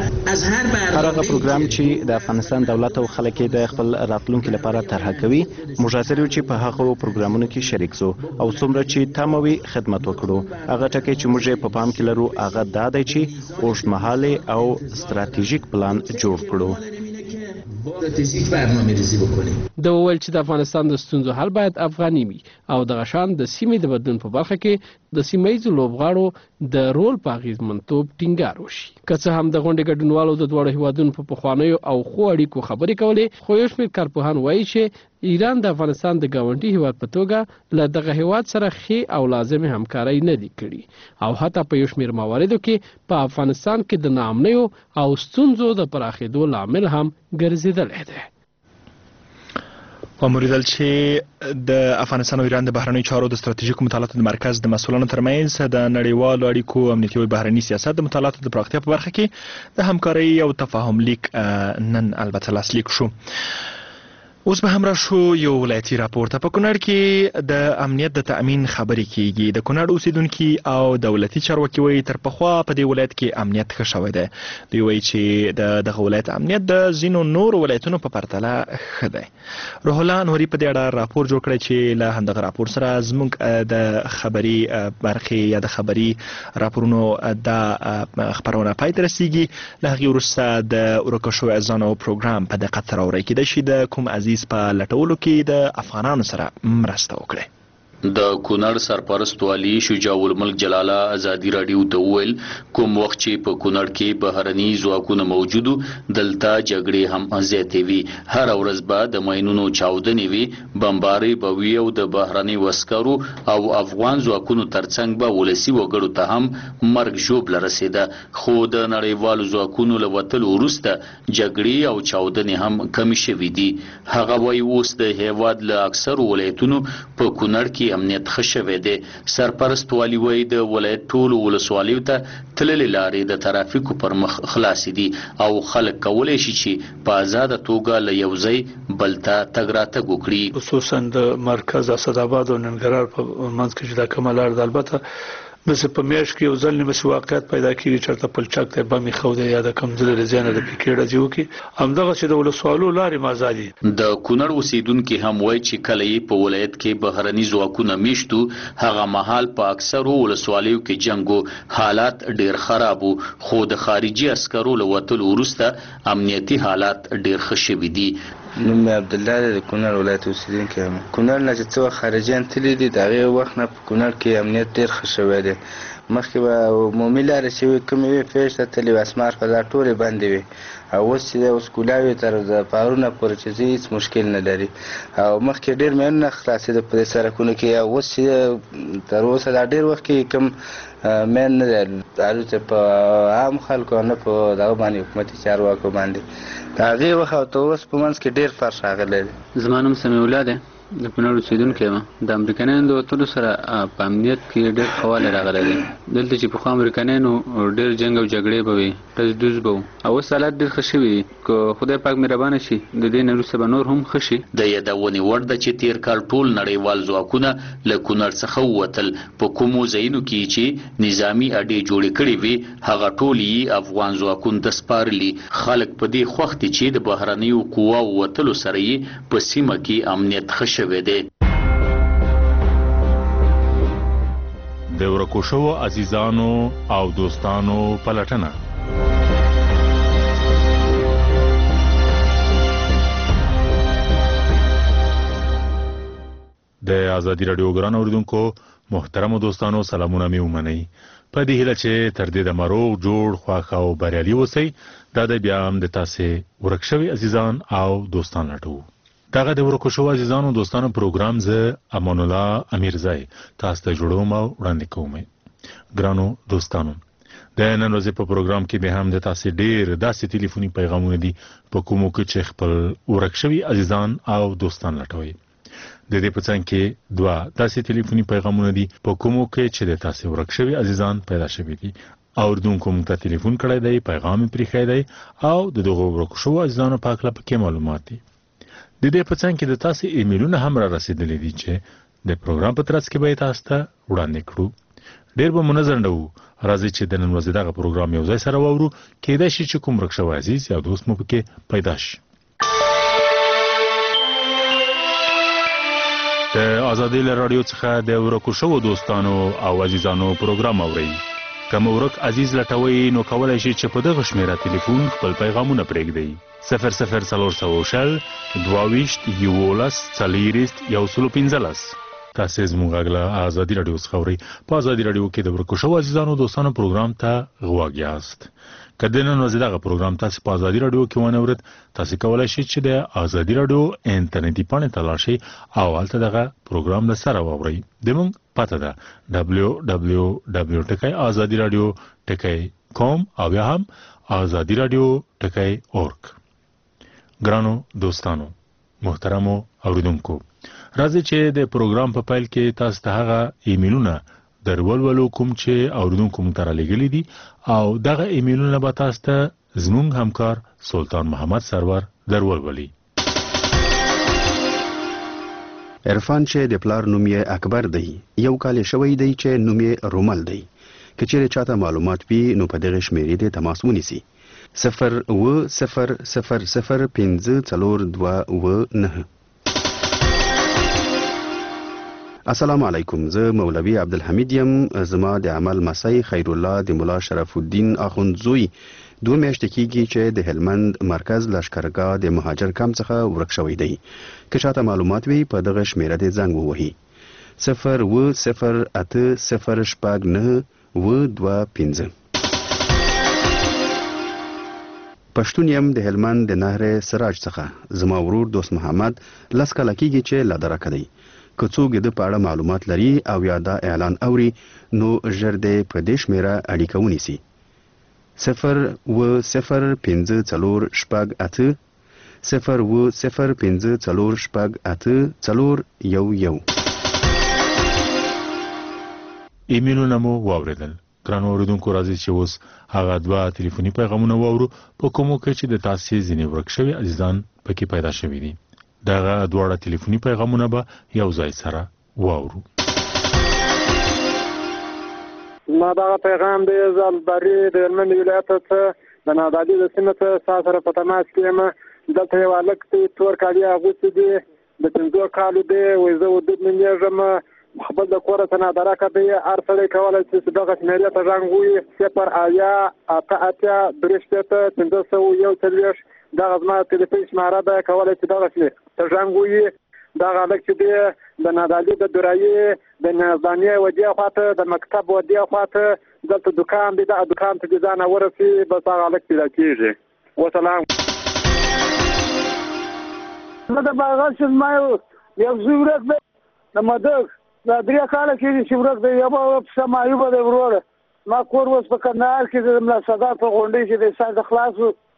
کړ. هغه پروګرام چې د افغانستان دولت او خلک د خپل راتلونکي لپاره طرح کوي، موږ غواړو چې په هغه پروګرامونو کې شریک شو او څومره چې تموي خدمت وکړو. هغه ټکی چې موږ په پام کې لرو هغه دا دی چې اوږدمهاله او ستراتیژیک پلان جوړ کړو. استراتژیک برنامه‌ریزی بکنیم. د وویل چې د افغانستان د ستونزو حل باید افغاني وي او د غشان د سیمې د بدلون په برخه کې د سیمه‌ییزو لوبغاړو د رول په اغیزمنتوب ټینګار وشي. که څه هم د غونډې ګډونوالو د دواړو هیوادونو په پخوانیو او ښو اړیکو خبرې کولې، خو یو شمېر کارپوهان وایي چې ایران د افغانستان د ګاونډي هیواد په توګه له دغه هیواد سره ښې او لازمې همکارۍ نه دي کړي او حتی په یو شمېر مواردو کې په افغانستان کې د ناامنیو او ستونزو د پراخېدو لامل هم ګرځېدلی دی. وموریدل چې د افغانستان او ایران د بهرنیو چارو د ستراتیژیکو مطالعاتو د مرکز د مسؤلانو ترمنځ د نړیوالو اړیکو، امنیتي او بهرني سیاست د مطالعاتو د پراختیا په برخه کې د همکارۍ او تفاهم لیک نن البته لاسلیک شو. اوس به هم راشو یو ولایتي راپور ته. په کونړ کې د امنیت د تأمین خبرې کیږي. د کونړ اوسیدونکي او دولتي چارواکي وایي تر پخوا په دې ولایت کې امنیت ښه شوی دی. دوی وایي چې د دغه ولایت امنیت د ځینو نورو ولایتونو په پرتله ښه دی. روح الله نوري په دې اړه راپور جوړ کړی چې له همدغه راپور سره زموږ د خبري برخې یا د خبري راپورونو د خبرونه پای ته رسیږي. له هغې وروسته د ورکه شوی اذانو پروګرام په دقت سره واورئ. کیدای شي د کوم عزیز په لټولو کې د افغانانو سره مرسته وکړي. د کونړ سرپرست والی شجاع الملک جلاله ازادي رادیو ته وویل کوم وخت چې په کونړ کې بهرني ځواکونه موجودو دلته جګړې هم زیاتې وي هر ورځ به د ماینونو چاودنې وي بمباري به وي او د بهرني وسکرو او افغان ځواکونو ترڅنګ به ولسي وګړو ته هم مرګ ژوبله رسېده خو د نړیوالو ځواکونو له وتلو وروسته جګړې او چاودنې هم کمې شوي دي هغه وایي اوس د هیواد له اکثرو ولایتونو په کونړ کې امنیت ښه شوی دی سرپرست والي وایي د ولایت ټولو ولسوالیو ته تللې لارې د ترافیکو پر مخ خلاصې دي او خلک کولی شي چې په ازاده توګه له یو ځای بل ته تګ راتګ وکړي خصوصا د مرکز اسداباد او ننګرهار په منځ کې چې دا کومه لار ده البته بس په میاشت کې یو ځل نیمه واقعیت پیدا کیږي چې تر پلچک ته بمې خو دی یا د کمزوري زیانه د پکېړه دیو کې همدغه چې د ولسوالو لارې مازادي د کونړ اوسیدونکو هم وایي چې کله یې په ولایت کې بهرني ځواکونه میشتو هغه مهال په اکثرو ولسوالیو کې جنگو حالات ډیر خراب وو خو د خارجي عسکرو له وتلو وروسته امنیتي حالات ډیر ښه شوي دي نوم عبد الله د کونړ ولایت اوسیدونکی یم کونړ نه چې څو خارجيان تللي دي د هغې وخت نه په کونړ کې امنیت ډېر ښه شوی دی مخکې به عمومي لارې چې وي کومې وي پېش ته تللې وي اسمار په دا ټولې بندې وي او اوس چې دی اوس کولاوي تر د پارونه پورې چې ځي هېڅ مشکل نه لري او مخکې ډېر مینونه خلاصېده په دې سړکونو کې او اوس چې تر اوسه دا ډېر وخت کې کوم مین نه دی الوته په عام خلکو نه په دغه باندې حکومتي چارواکو باندې د هغې وخت او ته اوس په منځ کې ډېر فرق راغلی دی زما نوم سمیع الله دی د کونړ اوسیدونکی یم د امریکایانو د وتلو سره په امنیت کې ډېر ښه والی راغلی دی دلته چې پخوا امریکایانو ډېر جنګ او جګړې به وي ډز دوز به وو او اوس حالات ډېر ښه شوي دي که خدای پاک مهربانه شي د دې نه وروسته به نور هم ښه شي د یادونې وړ ده چې تیر کال ټول نړیوال ځواکونه له کونړ څخه ووتل په کومو ځایونو کې چې نظامي اډې جوړې کړې وي هغه ټول یې افغان ځواکونو ته سپارلي خلک په دې خوښ دي چې د بهرنیو قواو وتلو سره یې په سیمه کې امنیت ښه شوی دی د ورکو شوو عزیزانو او دوستانو پلټنه د ازادي رادیو ګران اوریدونکو محترم دوستانو سلامونه مې ومنئ په دې هیله چې تر دې د مروغ جوړ خواښ او بریالي اوسئ دا د بیا هم د تاسې ورک شوي عزیزان او دوستان لټوو دغه د ورکو شوو عزیزانو دوستانو پروګرام زه امان الله امیرزی تاسو ته جوړوم او وړاندې کوم ګرانو دوستانو د نن ورځې په پروګرام کې به هم د تاسو ډیر داسې ټلیفوني پیغامونه دي په کومو کې چې خپل ورک شوي عزیزان او دوستان لټوي د دې په څنګ کې دوا داسې ټلیفوني پیغامونه دي په کومو کې چې د تاسو ورک شوي عزیزان پیدا شوي دي اوردونکو موږ ته ټلیفون کړی دی پیغام یې پرېښی دی او د دغو ورک شوو عزیزانو په هکله پکې معلومات دي د دې په څنګ کې د تاسو ایمیلونه هم را رسیدلي دي چې د پروګرام په ترڅ کې به تاسو ته وړاندې کړو ډېر به منظم نه وو راځي چې د نن ورځې دغه پروګرام یو ځای سره واورو کېدای شي چې کوم ورک شوی عزیز یا دوست مو پکې پیدا شي د ازادي رادیو څخه د ورکو شوو دوستانو او عزیزانو پروګرام اورئ کوم ورک عزیز لټوي نو کولای شي چې په دغه شمیره ټلیفون خپل پیغامونه پرېږدئ صفر صفر څلور سوه شل دوه ویشت یولس څلېرویشت یو سل پنځلس تاسو زموږ غږ له ازادي رادیو څخه اورئ په ازادي رادیو کې د ورکو شوو عزیزانو دوستانو پروګرام ته غوږ یاست که د نن ورځې دغه پروګرام تاسو په ازادي رادیو کې ونه اورئ تاسو کولی شئ چې د ازادي رادیو انټرنیټي پاڼې ته لاړ شئ او هلته دغه پروګرام له سره واورئ زموږ پته ده ډبلیو ډبلیو ډبلیو ټکی ازادي رادیو ټکی کوم او یا هم ازادي رادیو ټکی اورګ ګرانو دوستانو محترمو اوریدونکو راځي چې د پروګرام په پیل کې تاسو ته هغه ایمیلونه درولولو کوم چې اوریدونکو مونږ ته رالیږلي دي او دغه ایمیلونه به تاسو ته زموږ همکار سلطان محمد سرور درولولي عرفان چې د پلار نوم یې اکبر دی یو کال شوی دی چې نوم یې رومل دی که چیرې چاته معلومات وي نو په دغه شمیرې د تماس ونیسي صفر و صفر صفر صفر پنځه څلور دوه و نه السلام علیکم زه مولوی عبدالحمید یم زما د عمل مسای خیر الله د مولا شرف الدین اخوندزوی دوه میاشتې کېږي چې د هلمند مرکز لشکرګاه د مهاجر کمپ څخه ورک شوی دی که چاته معلومات وي په دغه شمیره د زنګ ووهي صفر و صفر اته صفر شپږ نه و دوه پنځه. پښتون یم د هلمند د نهر سراج څخه. زما ورور دوست محمد لس کاله کېږي چې لا درکه دی. که څوک د په اړه معلومات لري او یا دا اعلان اوري نو ژر دی په دې شمېره اړیکه ونیسي. صفر و صفر پنځه څلور شپږ اته صفر و صفر پنځه څلور شپږ اته څلور یو یو. ایمیلونه مو واوریدل. ګرانو اوریدونکو راځي چې اوس هغه دوه ټلیفوني پیغامونه واورو په کومو کې چې د تاسو ځینې ورک شوي عزیزان پکې پیدا شوي دي. دغه دواړه ټلیفوني پیغامونه به یو ځای سره واورو. ما دغه پیغام د زلبري د هلمند ولایت څخه د نادادي د سیمې څخه ستا سره په تماس کې یم. دلته یو هلک دی تور کالي اغوستي دي د پنځو کالو دی وایي زه ودود نومیږم خپل د کوره څخه نادرکه دی. هر سړی کولی شي چې دغه شمېرې ته غږ ووایي صفر اویا اته اتیا درې شپېته پنځه سوه یو څلوېښت دغه زما تلیفون شماره ده کولی شي دغه شي ته غږ ووایي. دغه هلک چې دی د نادالي د درایي د نظامي ودې خواته د مکتب ودې خواته دلته دکان دی دغه دکان ته د ځانه ورسي بس هغه هلک پیدا کېږي. وسلام. زه د باغل چې زما یو زوی ورک دی د مدغ دا درې کاله کېږي چې ورک دی. یو به پسه معیوبه دی وروره. ما کور اوس په کندهار کې د ملا صدار په غونډۍ کې د ساینس خلاص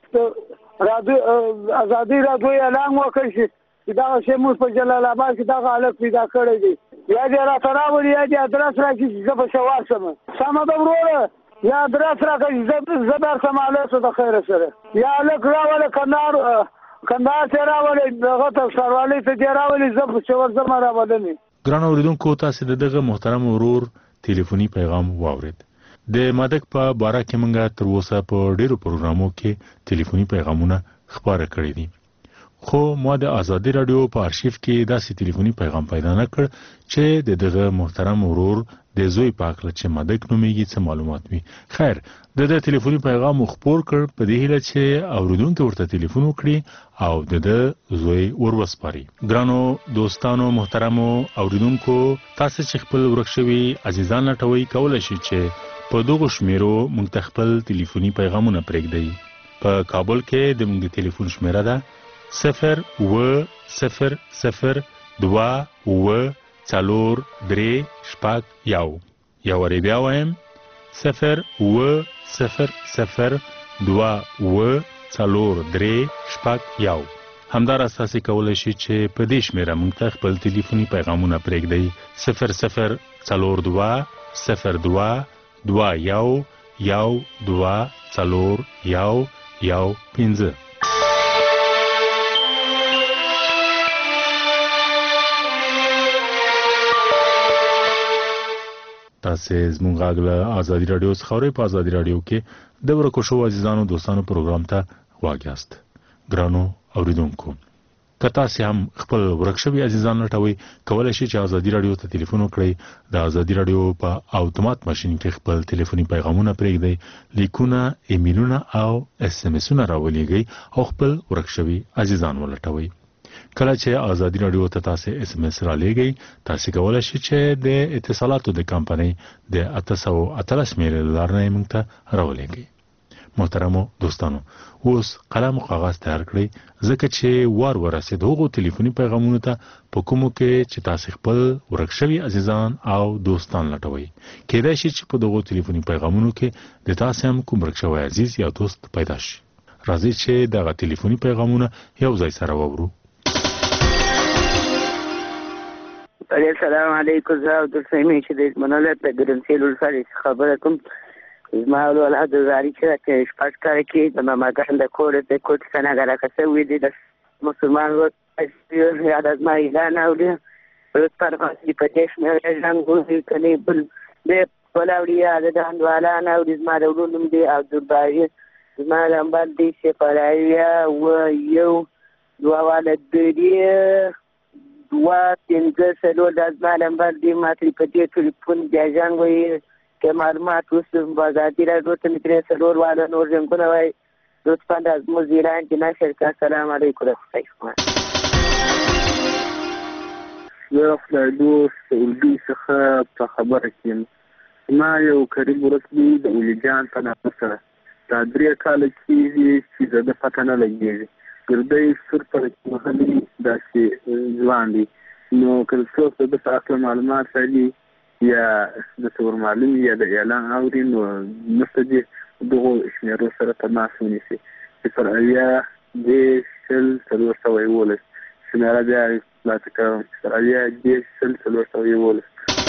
ازادي راډیو اعلان وکړ چې دغه شی موږ په جلال آباد کې دغه هلک پیدا کړی دی. یا دې راته راولي یا دې ادرس راکړي چې زه به ښه واrsم. سمه ده وروره یا ادرس راکړي زه درسم هلک د خیره سره. یا هلک راوله کندهار کندهار ته راولي دغه ته سروالۍ ته دې راولي زه چې ورځم راولنې. ګرانو اوریدونکو تاسو د دغه محترم ورور ټلیفوني پیغام واورید. د مدک په باره کې موږ تر اوسه په ډیرو پروګرامو کې ټلیفوني پیغامونه خبره کړې دي. خو ما د آزادي رادیو په آرشیف کې داسې ټلیفوني پیغام پیدا نه کړ چې د دغه محترم ورور د زوی پاکله چې مدک نومیږي څه معلومات وي. خیر د د ټلیفوني پیغام خبر کړ په دې هیله چې اوریدونکو ورته ټلیفون وکړي او د د زوی وروسپاري. ګرانو دوستانو محترمو اوریدونکو تاسو چې خپل ورک شوي عزیزان لټوي کولای شئ چې په دغه شمیرو موږ خپل ټلیفوني پیغامونه پرېږدئ. په کابل کې د موږ ټلیفون شمیره ده صفر و صفر صفر دوا و څلور درې شپږ یو. یو وری بیا وایم صفر و صفر صفر دوا و څلور درې شپږ یو. همداراز تاسو کولی شئ چې په دې شمیره موږ ته خپل ټلیفوني پیغامونه پرېږدئ. صفر صفر څلور دوه صفر دوه دوه یو یو دوه څلور یو یو پنځه. تاسو زموږ غږ له آزادي رادیو څخه اورئ. په آزادي رادیو کې د ورکو شو عزیزانو دوستانو پروګرام ته واګیاست. ګرانو اوریدونکو که تاسو هم خپل ورک شوي عزیزان لټوي کولای شئ چې آزادي رادیو ته ټلیفون وکړئ. د آزادي رادیو په اوتومات ماشين کې خپل ټلیفوني پیغامونه پرېږدئ. لیکونه ایمیلونه او اس ام اسونه راولېږئ او خپل ورک شوي عزیزان ولټوي. کله چې آزادي رادیو ته تاسو اس ام اس را لېږئ تاسو کولای شئ چې د اتصالاتو د کمپنۍ د اته سوه اتلس میل لارنه موږ ته راولېږئ. محترمو دوستانو اوس قلم او کاغذ تیار کړئ ځکه چې وار ورسېد هغو ټلیفوني پیغامونو ته په کومو کې چې تاسو خپل ورک شوي عزیزان او دوستان لټوي. کېدای شي چې په دغو ټلیفوني پیغامونو کې د تاسو هم کوم ورک شوی عزیز یا دوست پیدا شي. راځئ چې دغه ټلیفوني پیغامونه یو ځای سره واورو. السلام علیکم. زه عبدالسمیع چې د منولت د ګرمسیل ولسوالۍ څخه خبره کوم. زما ولاد زاری چې د شپږ کاله کې د ماماګان د کور د کوټ څخه ناګرا شوي دي. د مسلمان ورځ یاد از ما اعلان اوري ورځ پر باندې په دې شمېره ژوند کوي بل د ولاړیا د هندواله نه او زما د ورونو دی عبدالباری زما لمبر دی سپاراییا و یو دوه والد دی دوا پنځه څلور د زما لمبر دی ماتې په دې ټلیفون بیا وي که معلومات اوس آزادي راډیو ته مې درې څلور واله نور جنګونه وایي لطفا د زموږ ایران کې نشر کړه. السلام علیکم. زه فلایدوس اردو څخه په خبره کیم. ما یو قریب ورسلی د اولی جان په نامه سره دا درې کاله کېږي چې زه د پته نه لګېږي. ګردۍ سور پر وهلي داسې ځوان دی. نو که څوک د ده په هکله معلومات لري یا درته ور معلوم یا د اعلان اوري نو مرسته دې دغو شمېرو سره تماس ونیسي. صفر اویا دېرش شل څلور سوه یولس شمېره بیا خلاصه کوم. صفر اویا دېرش شل څلور سوه یولس.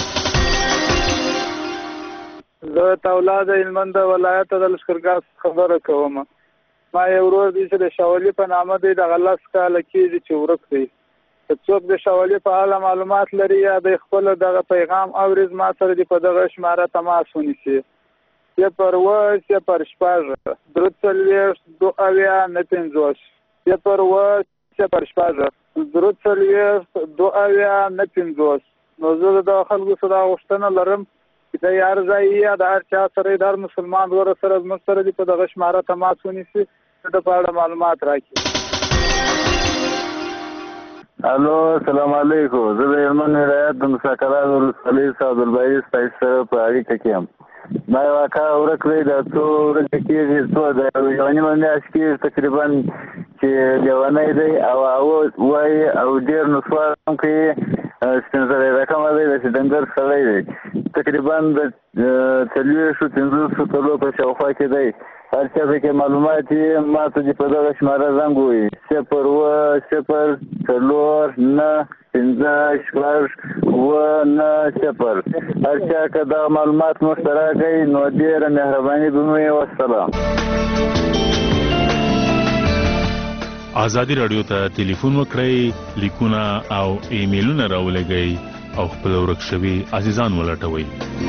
زه تولاد هلمند ولایت د لښکرګاه خبره کوم. ما یو ورور دی چې د شاولي په نامه دی دغه لس کاله کېږي چې ورک دی. که څوک د شاولي په اړه معلومات لري یا د خپل دغه پیغام اوري زما سره دې په دغه شماره تماس ونیسي. صفر اووه صفر شپږ درې څلوېښت دوه اویا نهه پنځوس. صفر اووه صفر شپږ درې څلوېښت دوه اویا نهه پنځوس. نو زه د دغه خلکو څخه دا غوښتنه لرم چې د هر ځای یا د هر چا سره د هر مسلمان ورور سره زموږ سره دې په دغه شماره تماس ونیسي د په اړه معلومات راکړي. الو السلام علیکم. زه د هلمند ولایت د مساکرات ولسوالۍ سعدالباري سپایس سره په اړیکه کې یم. ما یو اکا ورک دی د څو ورځې کېږي څو د یوه نیمه میاشت کېږي تقریبا چې لیونی دی او هغه وایي او ډېر نسوار هم کوي. سپین سری رقمه دی داسې ډنګر سړی دی. تقریبا د څلوېښتو پنځوسو کلو په شاوخوا کې دی. هر چا پکې معلومات یې ما ته دې په دغه شماره زنګ ووایي. صفر اووه صفر څلور نهه پنځه شپږ اووه نهه صفر. هر چا که دغه معلومات موږ ته راکړئ نو ډېره مهرباني به مو وي. والسلام. ازادي راډیو ته ټلیفون وکړئ، لیکونه او ایمیلونه راولېږئ او خپل ورک شوي عزیزان ولټوئ.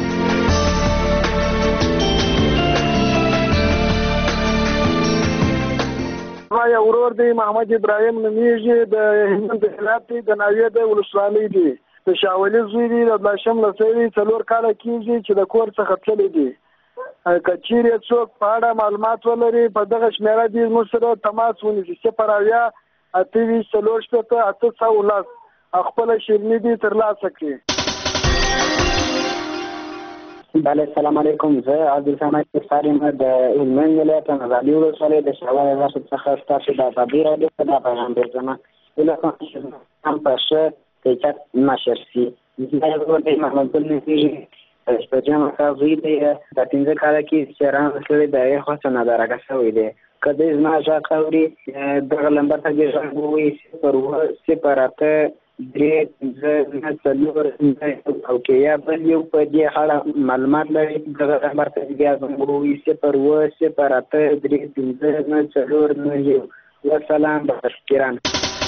ما یو ورور دی محمد ابراهیم نومیږي د هلمند ولایت دی د ناوې د ولسوالۍ دی د شاولي زوی دی د بلاشم لسوي څلور کاله کېږي چې د کور څخه تللی دی. که چیرې څوک په اړه معلومات ولري په دغه شمېره دې زموږ سره تماس ونیسي. صفر اویا اته ویشت څلور شپېته اته سوه لس او خپله شیریني دې ترلاسه کړي. بله السلام علیکم. زه عبدالسمد افطار یم د هلمند ولایت نازعلي ولسوالۍ د شاول راشد څخه ستاسو د ازادي راډیو ته دا پیغام درځم. هیله کوم چې هم په ښه کیفیت نشر شي. زما یو ورور دی محمد ګل نومیږي شپږم اکا زوی دی د پنځه کاله کې چې ران رسوي د هغې خوا څه نادارګه شوی دی. که دی زما غږ اوري دغه نمبر ته دې غږ ووایي صفر اووه صفر اته درې پنځه نهه څلور او که یا بل یو په دې اړه معلومات لري دغه نمبر ته دې بیا زموږ ووایي صفر اووه صفر اته درې پنځه نهه څلور نهه یو. والسلام بشکران.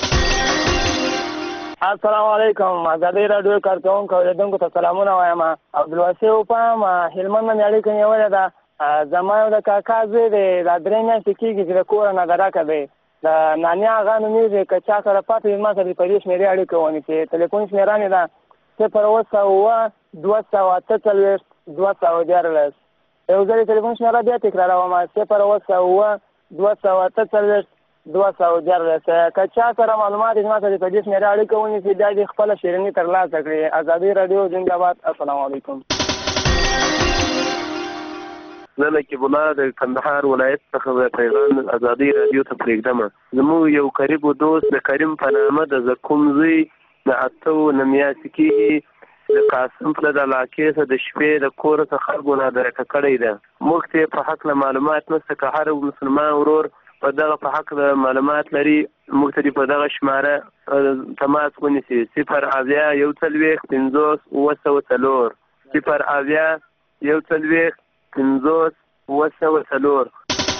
السلام علیکم. ازادي راډیو کارکونکو اوریدونکو ته سلامونه وایم. عبدالواسع وپام هلمند نه اړیکه نیولې ده. زما یو د کاکا زوی دی دا درې میاشتې کېږي چې د کوره نادارکه دی. د ناني هغه نومیږي که چا سره پاته وي زما سره په دې شمېرې اړیکه ونیسي. تلیفون شمېره مې ده صفر اووه سوه اووه دوه سوه اته څلوېښت دوه سوه دیارلس. یو ځل یې تلیفون شمېره بیا تکراروم صفر اووه سوه اووه دوه سوه اته څلوېښت دوه سوه دیارلس. که چا سره معلومات زما سره په دې شمېره اړیکه ونیسي بیا دې خپله شیریني ترلاسه کړي. ازادي راډیو زنده‌باد. السلام علیکم. زه لکیب الله د کندهار ولایت څخه پیغام ازادي راډیو ته پرېږدم. زموږ یو قریب دوست د کریم په نامه د زکوم زوی د اته اووه میاشتې کېږي د قاسم په د علاقې څخه د شپې د کور څخه خلکو نادرکه کړی ده. موږ ته په هکله معلومات نشته. که هر مسلمان ورور په دغه په حق د معلومات لري موږ ته په دغه شماره تماس ونیسي. صفر اویا یو څلوېښت پنځوس اووه سوه څلور. صفر اویا یو څلوېښت پنځوس اووه سوه څلور.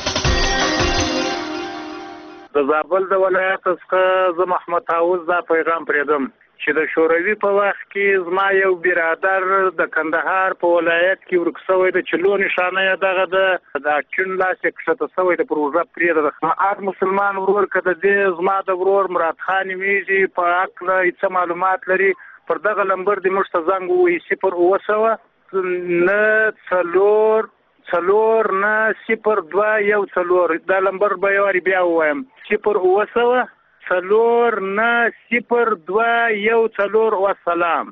د زابل د ولایت څخه زه محمد طاووس دا پیغام پرېږدم چې د شوروي په وخت کې زما یو برادر د کندهار په ولایت کې ورک شوی د چې لو نشانه یې دغه د د اکشن لاس یې کښته شوی د پروژه پرېږده. هر مسلمان ورور که د دې زما د ورور مراد خان نومیږي په هکله څه معلومات لري پر دغه نمبر دې موږ ته زنګ ووهي صفر اووه سوه نه څلور څلور نه صفر دوه یو څلور. دا نمبر به یو وارې بیا ووایم صفر اووه سوه څلور نه صفر دوه یو څلور وسلام.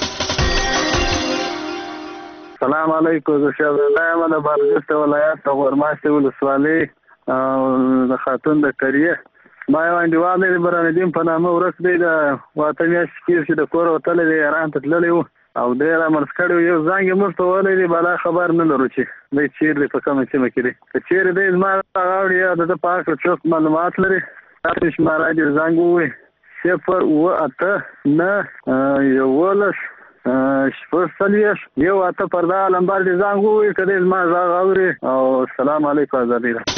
سلام علیکم. زه شاه الله یم د بادغیس ولایت د غورماشتې ولسوالۍ د خاتون د کریه. ما یو انډیوال دی برهان په نامه ورک دی د واته میاشتې کېږي چې د کور وتلی دی ایران ته تللی و او دی رامنځ کړی و. یو زنګ یې موږ ته وهلی دی بلا خبر نه لرو چې دی چېرې دی په کومه سیمه کې دی. که چېرې دی زما غاړې یا د ده په هکله څوک معلومات لري تاسو شماره دې زنګ ووایي صفر اووه اته نه یولس شپږ څلوېښت یو اته پر دغه لمبر دې زنګ ووایي که دی زما غږ اوري. او السلام علیکم. ازادي ده.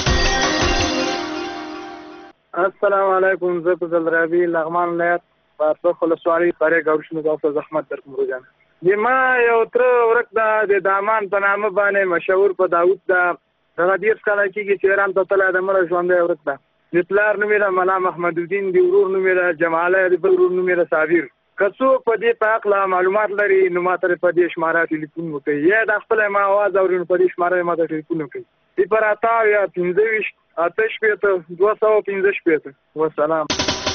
السلام علیکم. زه په زلرابي لغمان ولایت باربخ ولسوالۍ قریه ګورشنو تاسو زحمت درکوم روزانه. زما یو تره ورک ده د دامان په نامه باندې مشهور په داوود ده. دغه ډېر کاله کېږي چې ایران ته تللی د مړه ژوندی ورک ده. د پلار نوم یې ده ملا محمد الدین، د ورور نوم یې ده جماله، د بل ورور نوم یې ده صابر. که څوک په دې په هکله معلومات لري نو ما ته په دې شماره ټلیفون وکړي یا د خپله ما اواز اوري نو په دې شماره ما ته ټلیفون وکړي. صفر اته یا پنځه ویشت اته شپېته دوه سوه پنځه شپېته. وسلام.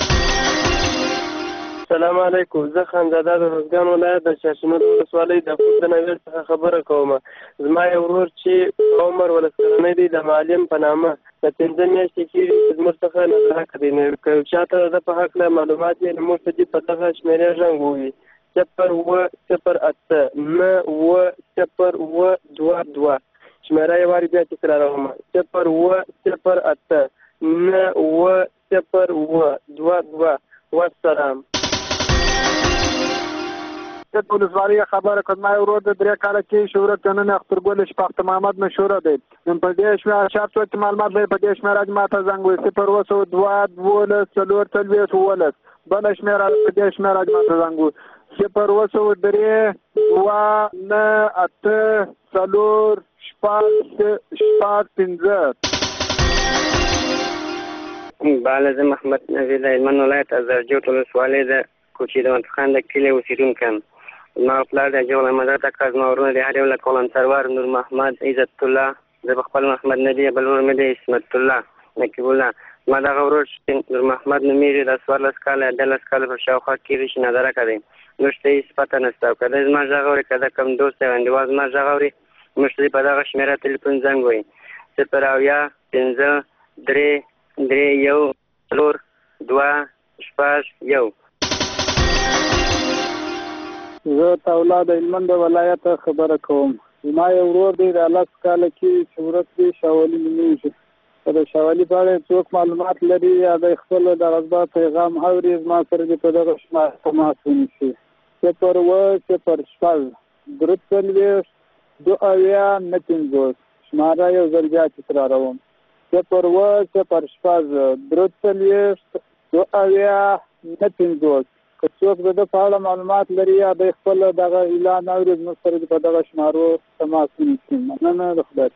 السلام علیکم. زه خانزاده د روزګان ولایت د شاشمر ولسوالۍ د پوسټ نویر څخه خبره کوم. زما یو ورور چې عمر ولس کلنی دی د معلم په نامه د پنځه میاشتې کېږي زموږ څخه نظره کوي. نو که چا ته د ده په هکله معلومات وي نو موږ ته دې په دغه شمېرې غږ ووایي صفر اووه صفر اته نه اووه صفر اووه دوه دوه. شمېره یې وارې بیا تکراروم صفر اووه صفر اته نه اووه صفر اووه دوه دوه. والسلام. د ولسوالۍ خبره کړم. ما ورور د درې کاله کې شهرت کنن اخترګل شپخت محمد مشهور دی. نن په دې شمېره شرط وکړي معلومات لري په دې شمېره ما ته زنګ وي صفر اووه سوه دوه دولس څلور څلوېښت اوولس. بله شمېره په دې شمېره ما ته زنګ وي صفر اووه سوه درې دوه نه اته څلور شپږ شپږ پنځه. بله زه محمد نوی د هلمند ولایت د زرجوت ولسوالۍ د کوچي د منطقان د کلي اوسېدونکی یم. زما پلار د جغل احمد اکا، زما ورونه د هر یو له کولن سروار، نور محمد، عزت الله، زه په خپل محمد نبي، بل ورور مې دی اسمت الله نقیب الله. زما دغه ورور چې نور محمد نومېږي د څوارلس کاله اتلس کاله په شاوخوا کې ریشي نظره کوي. موږ ته هېڅ پته نشته او که دی زما غږ اوري که د کوم دوست یا انډیوال زما غږ اوري موږ ته په دغه شمېره تلیفون زنګ وایي صفر اویا پنځه درې درې یو څلور دوه شپږ یو. زه تولا د هلمند ولایت خبره کوم. زما یو ورور دی د لس کاله کې چې ورک دی شاولي نومېږي. که د شاولي په اړه څوک معلومات لري یا د خپل د غذا پیغام اوري زما سره دې په دغه شماره تماس ونیسي صفر اووه صفر شپږ درې څلوېښت دوه اویا نه پنځوس. شماره یو ځل بیا تکراروم صفر اووه صفر شپږ درې څلوېښت دوه اویا نه پنځوس. که څوک د ده په اړه معلومات لري یا د خپل دغه اعلان اوري زموږ سره دې په دغه شمارو تماس ونیسي. مننه د خدای.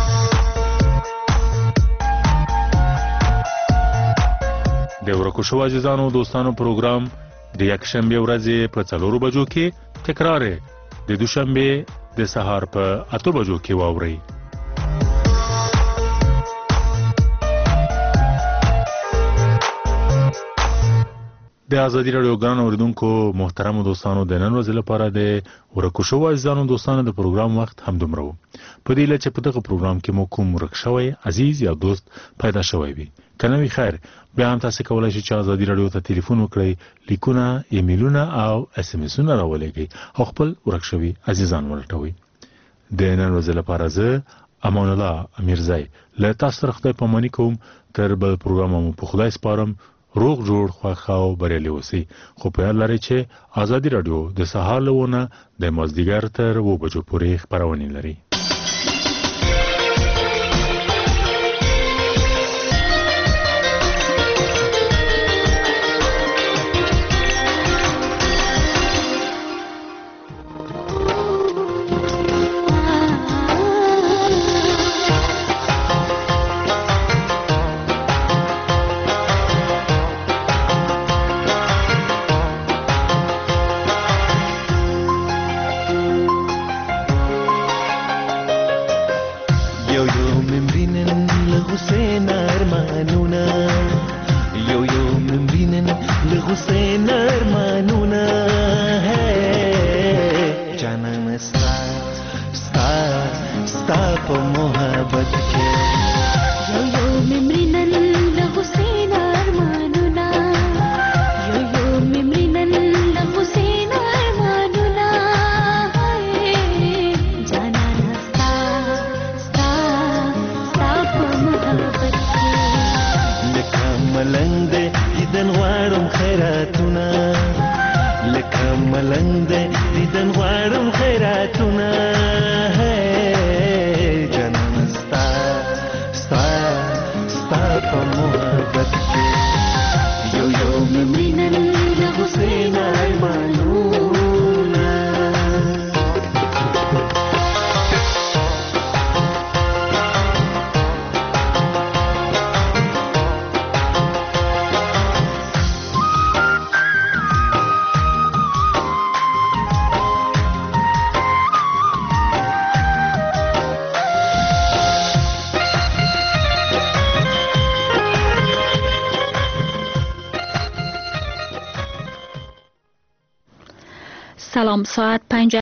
د ورکو شو عزیزانو دوستانو پروګرام د یکشنبه ورځې په څلورو بجو کې تکرار د دوشنبه د سهار په اته بجو کې واورئ. د ازادي راډیو ګران اوریدونکو محترم دوستانو د نن ورځې لپاره د ورکو شو عزیزانو دوستانو د پروګرام وخت هم دومره و. په دې لچ په دغه پروګرام کې مو کوم ورک شوی عزیز یا دوست پیدا شوی وي کنه وی خیر بیا هم تاسو کولای شئ چې ازادي راډیو ته ټلیفون وکړئ، لیکونه، ایمیلونه او اس ام اسونه راولېږئ او خپل ورک شوی عزیزان ولټوئ. د نن ورځې لپاره زه امان الله امیرزای له تاسو سره خدای پاماني کوم. تر بل پروګرام مو په خدای سپارم. روغ جوړ خوښ او بریالي اوسئ. خو په یاد لرئ چې ازادي راډیو د سهار له ونه د مازدیګر تر اوه بجو پورې خپرونې لري. په محبت کې یو یو ممرینن د حسین ارمانونه یو یو ممرینن د حسین ارمانونه جانانا ستا ستا ستا په محبت کې لکه ملنګ دی دیدن غواړم خیراتونه لکه ملنګ دی دیدن غواړم خیراتونه جانانا ستا ستا ستا په محبت کې یو یو ممرینن د حسین ارمانونه سلام، ساعت پنج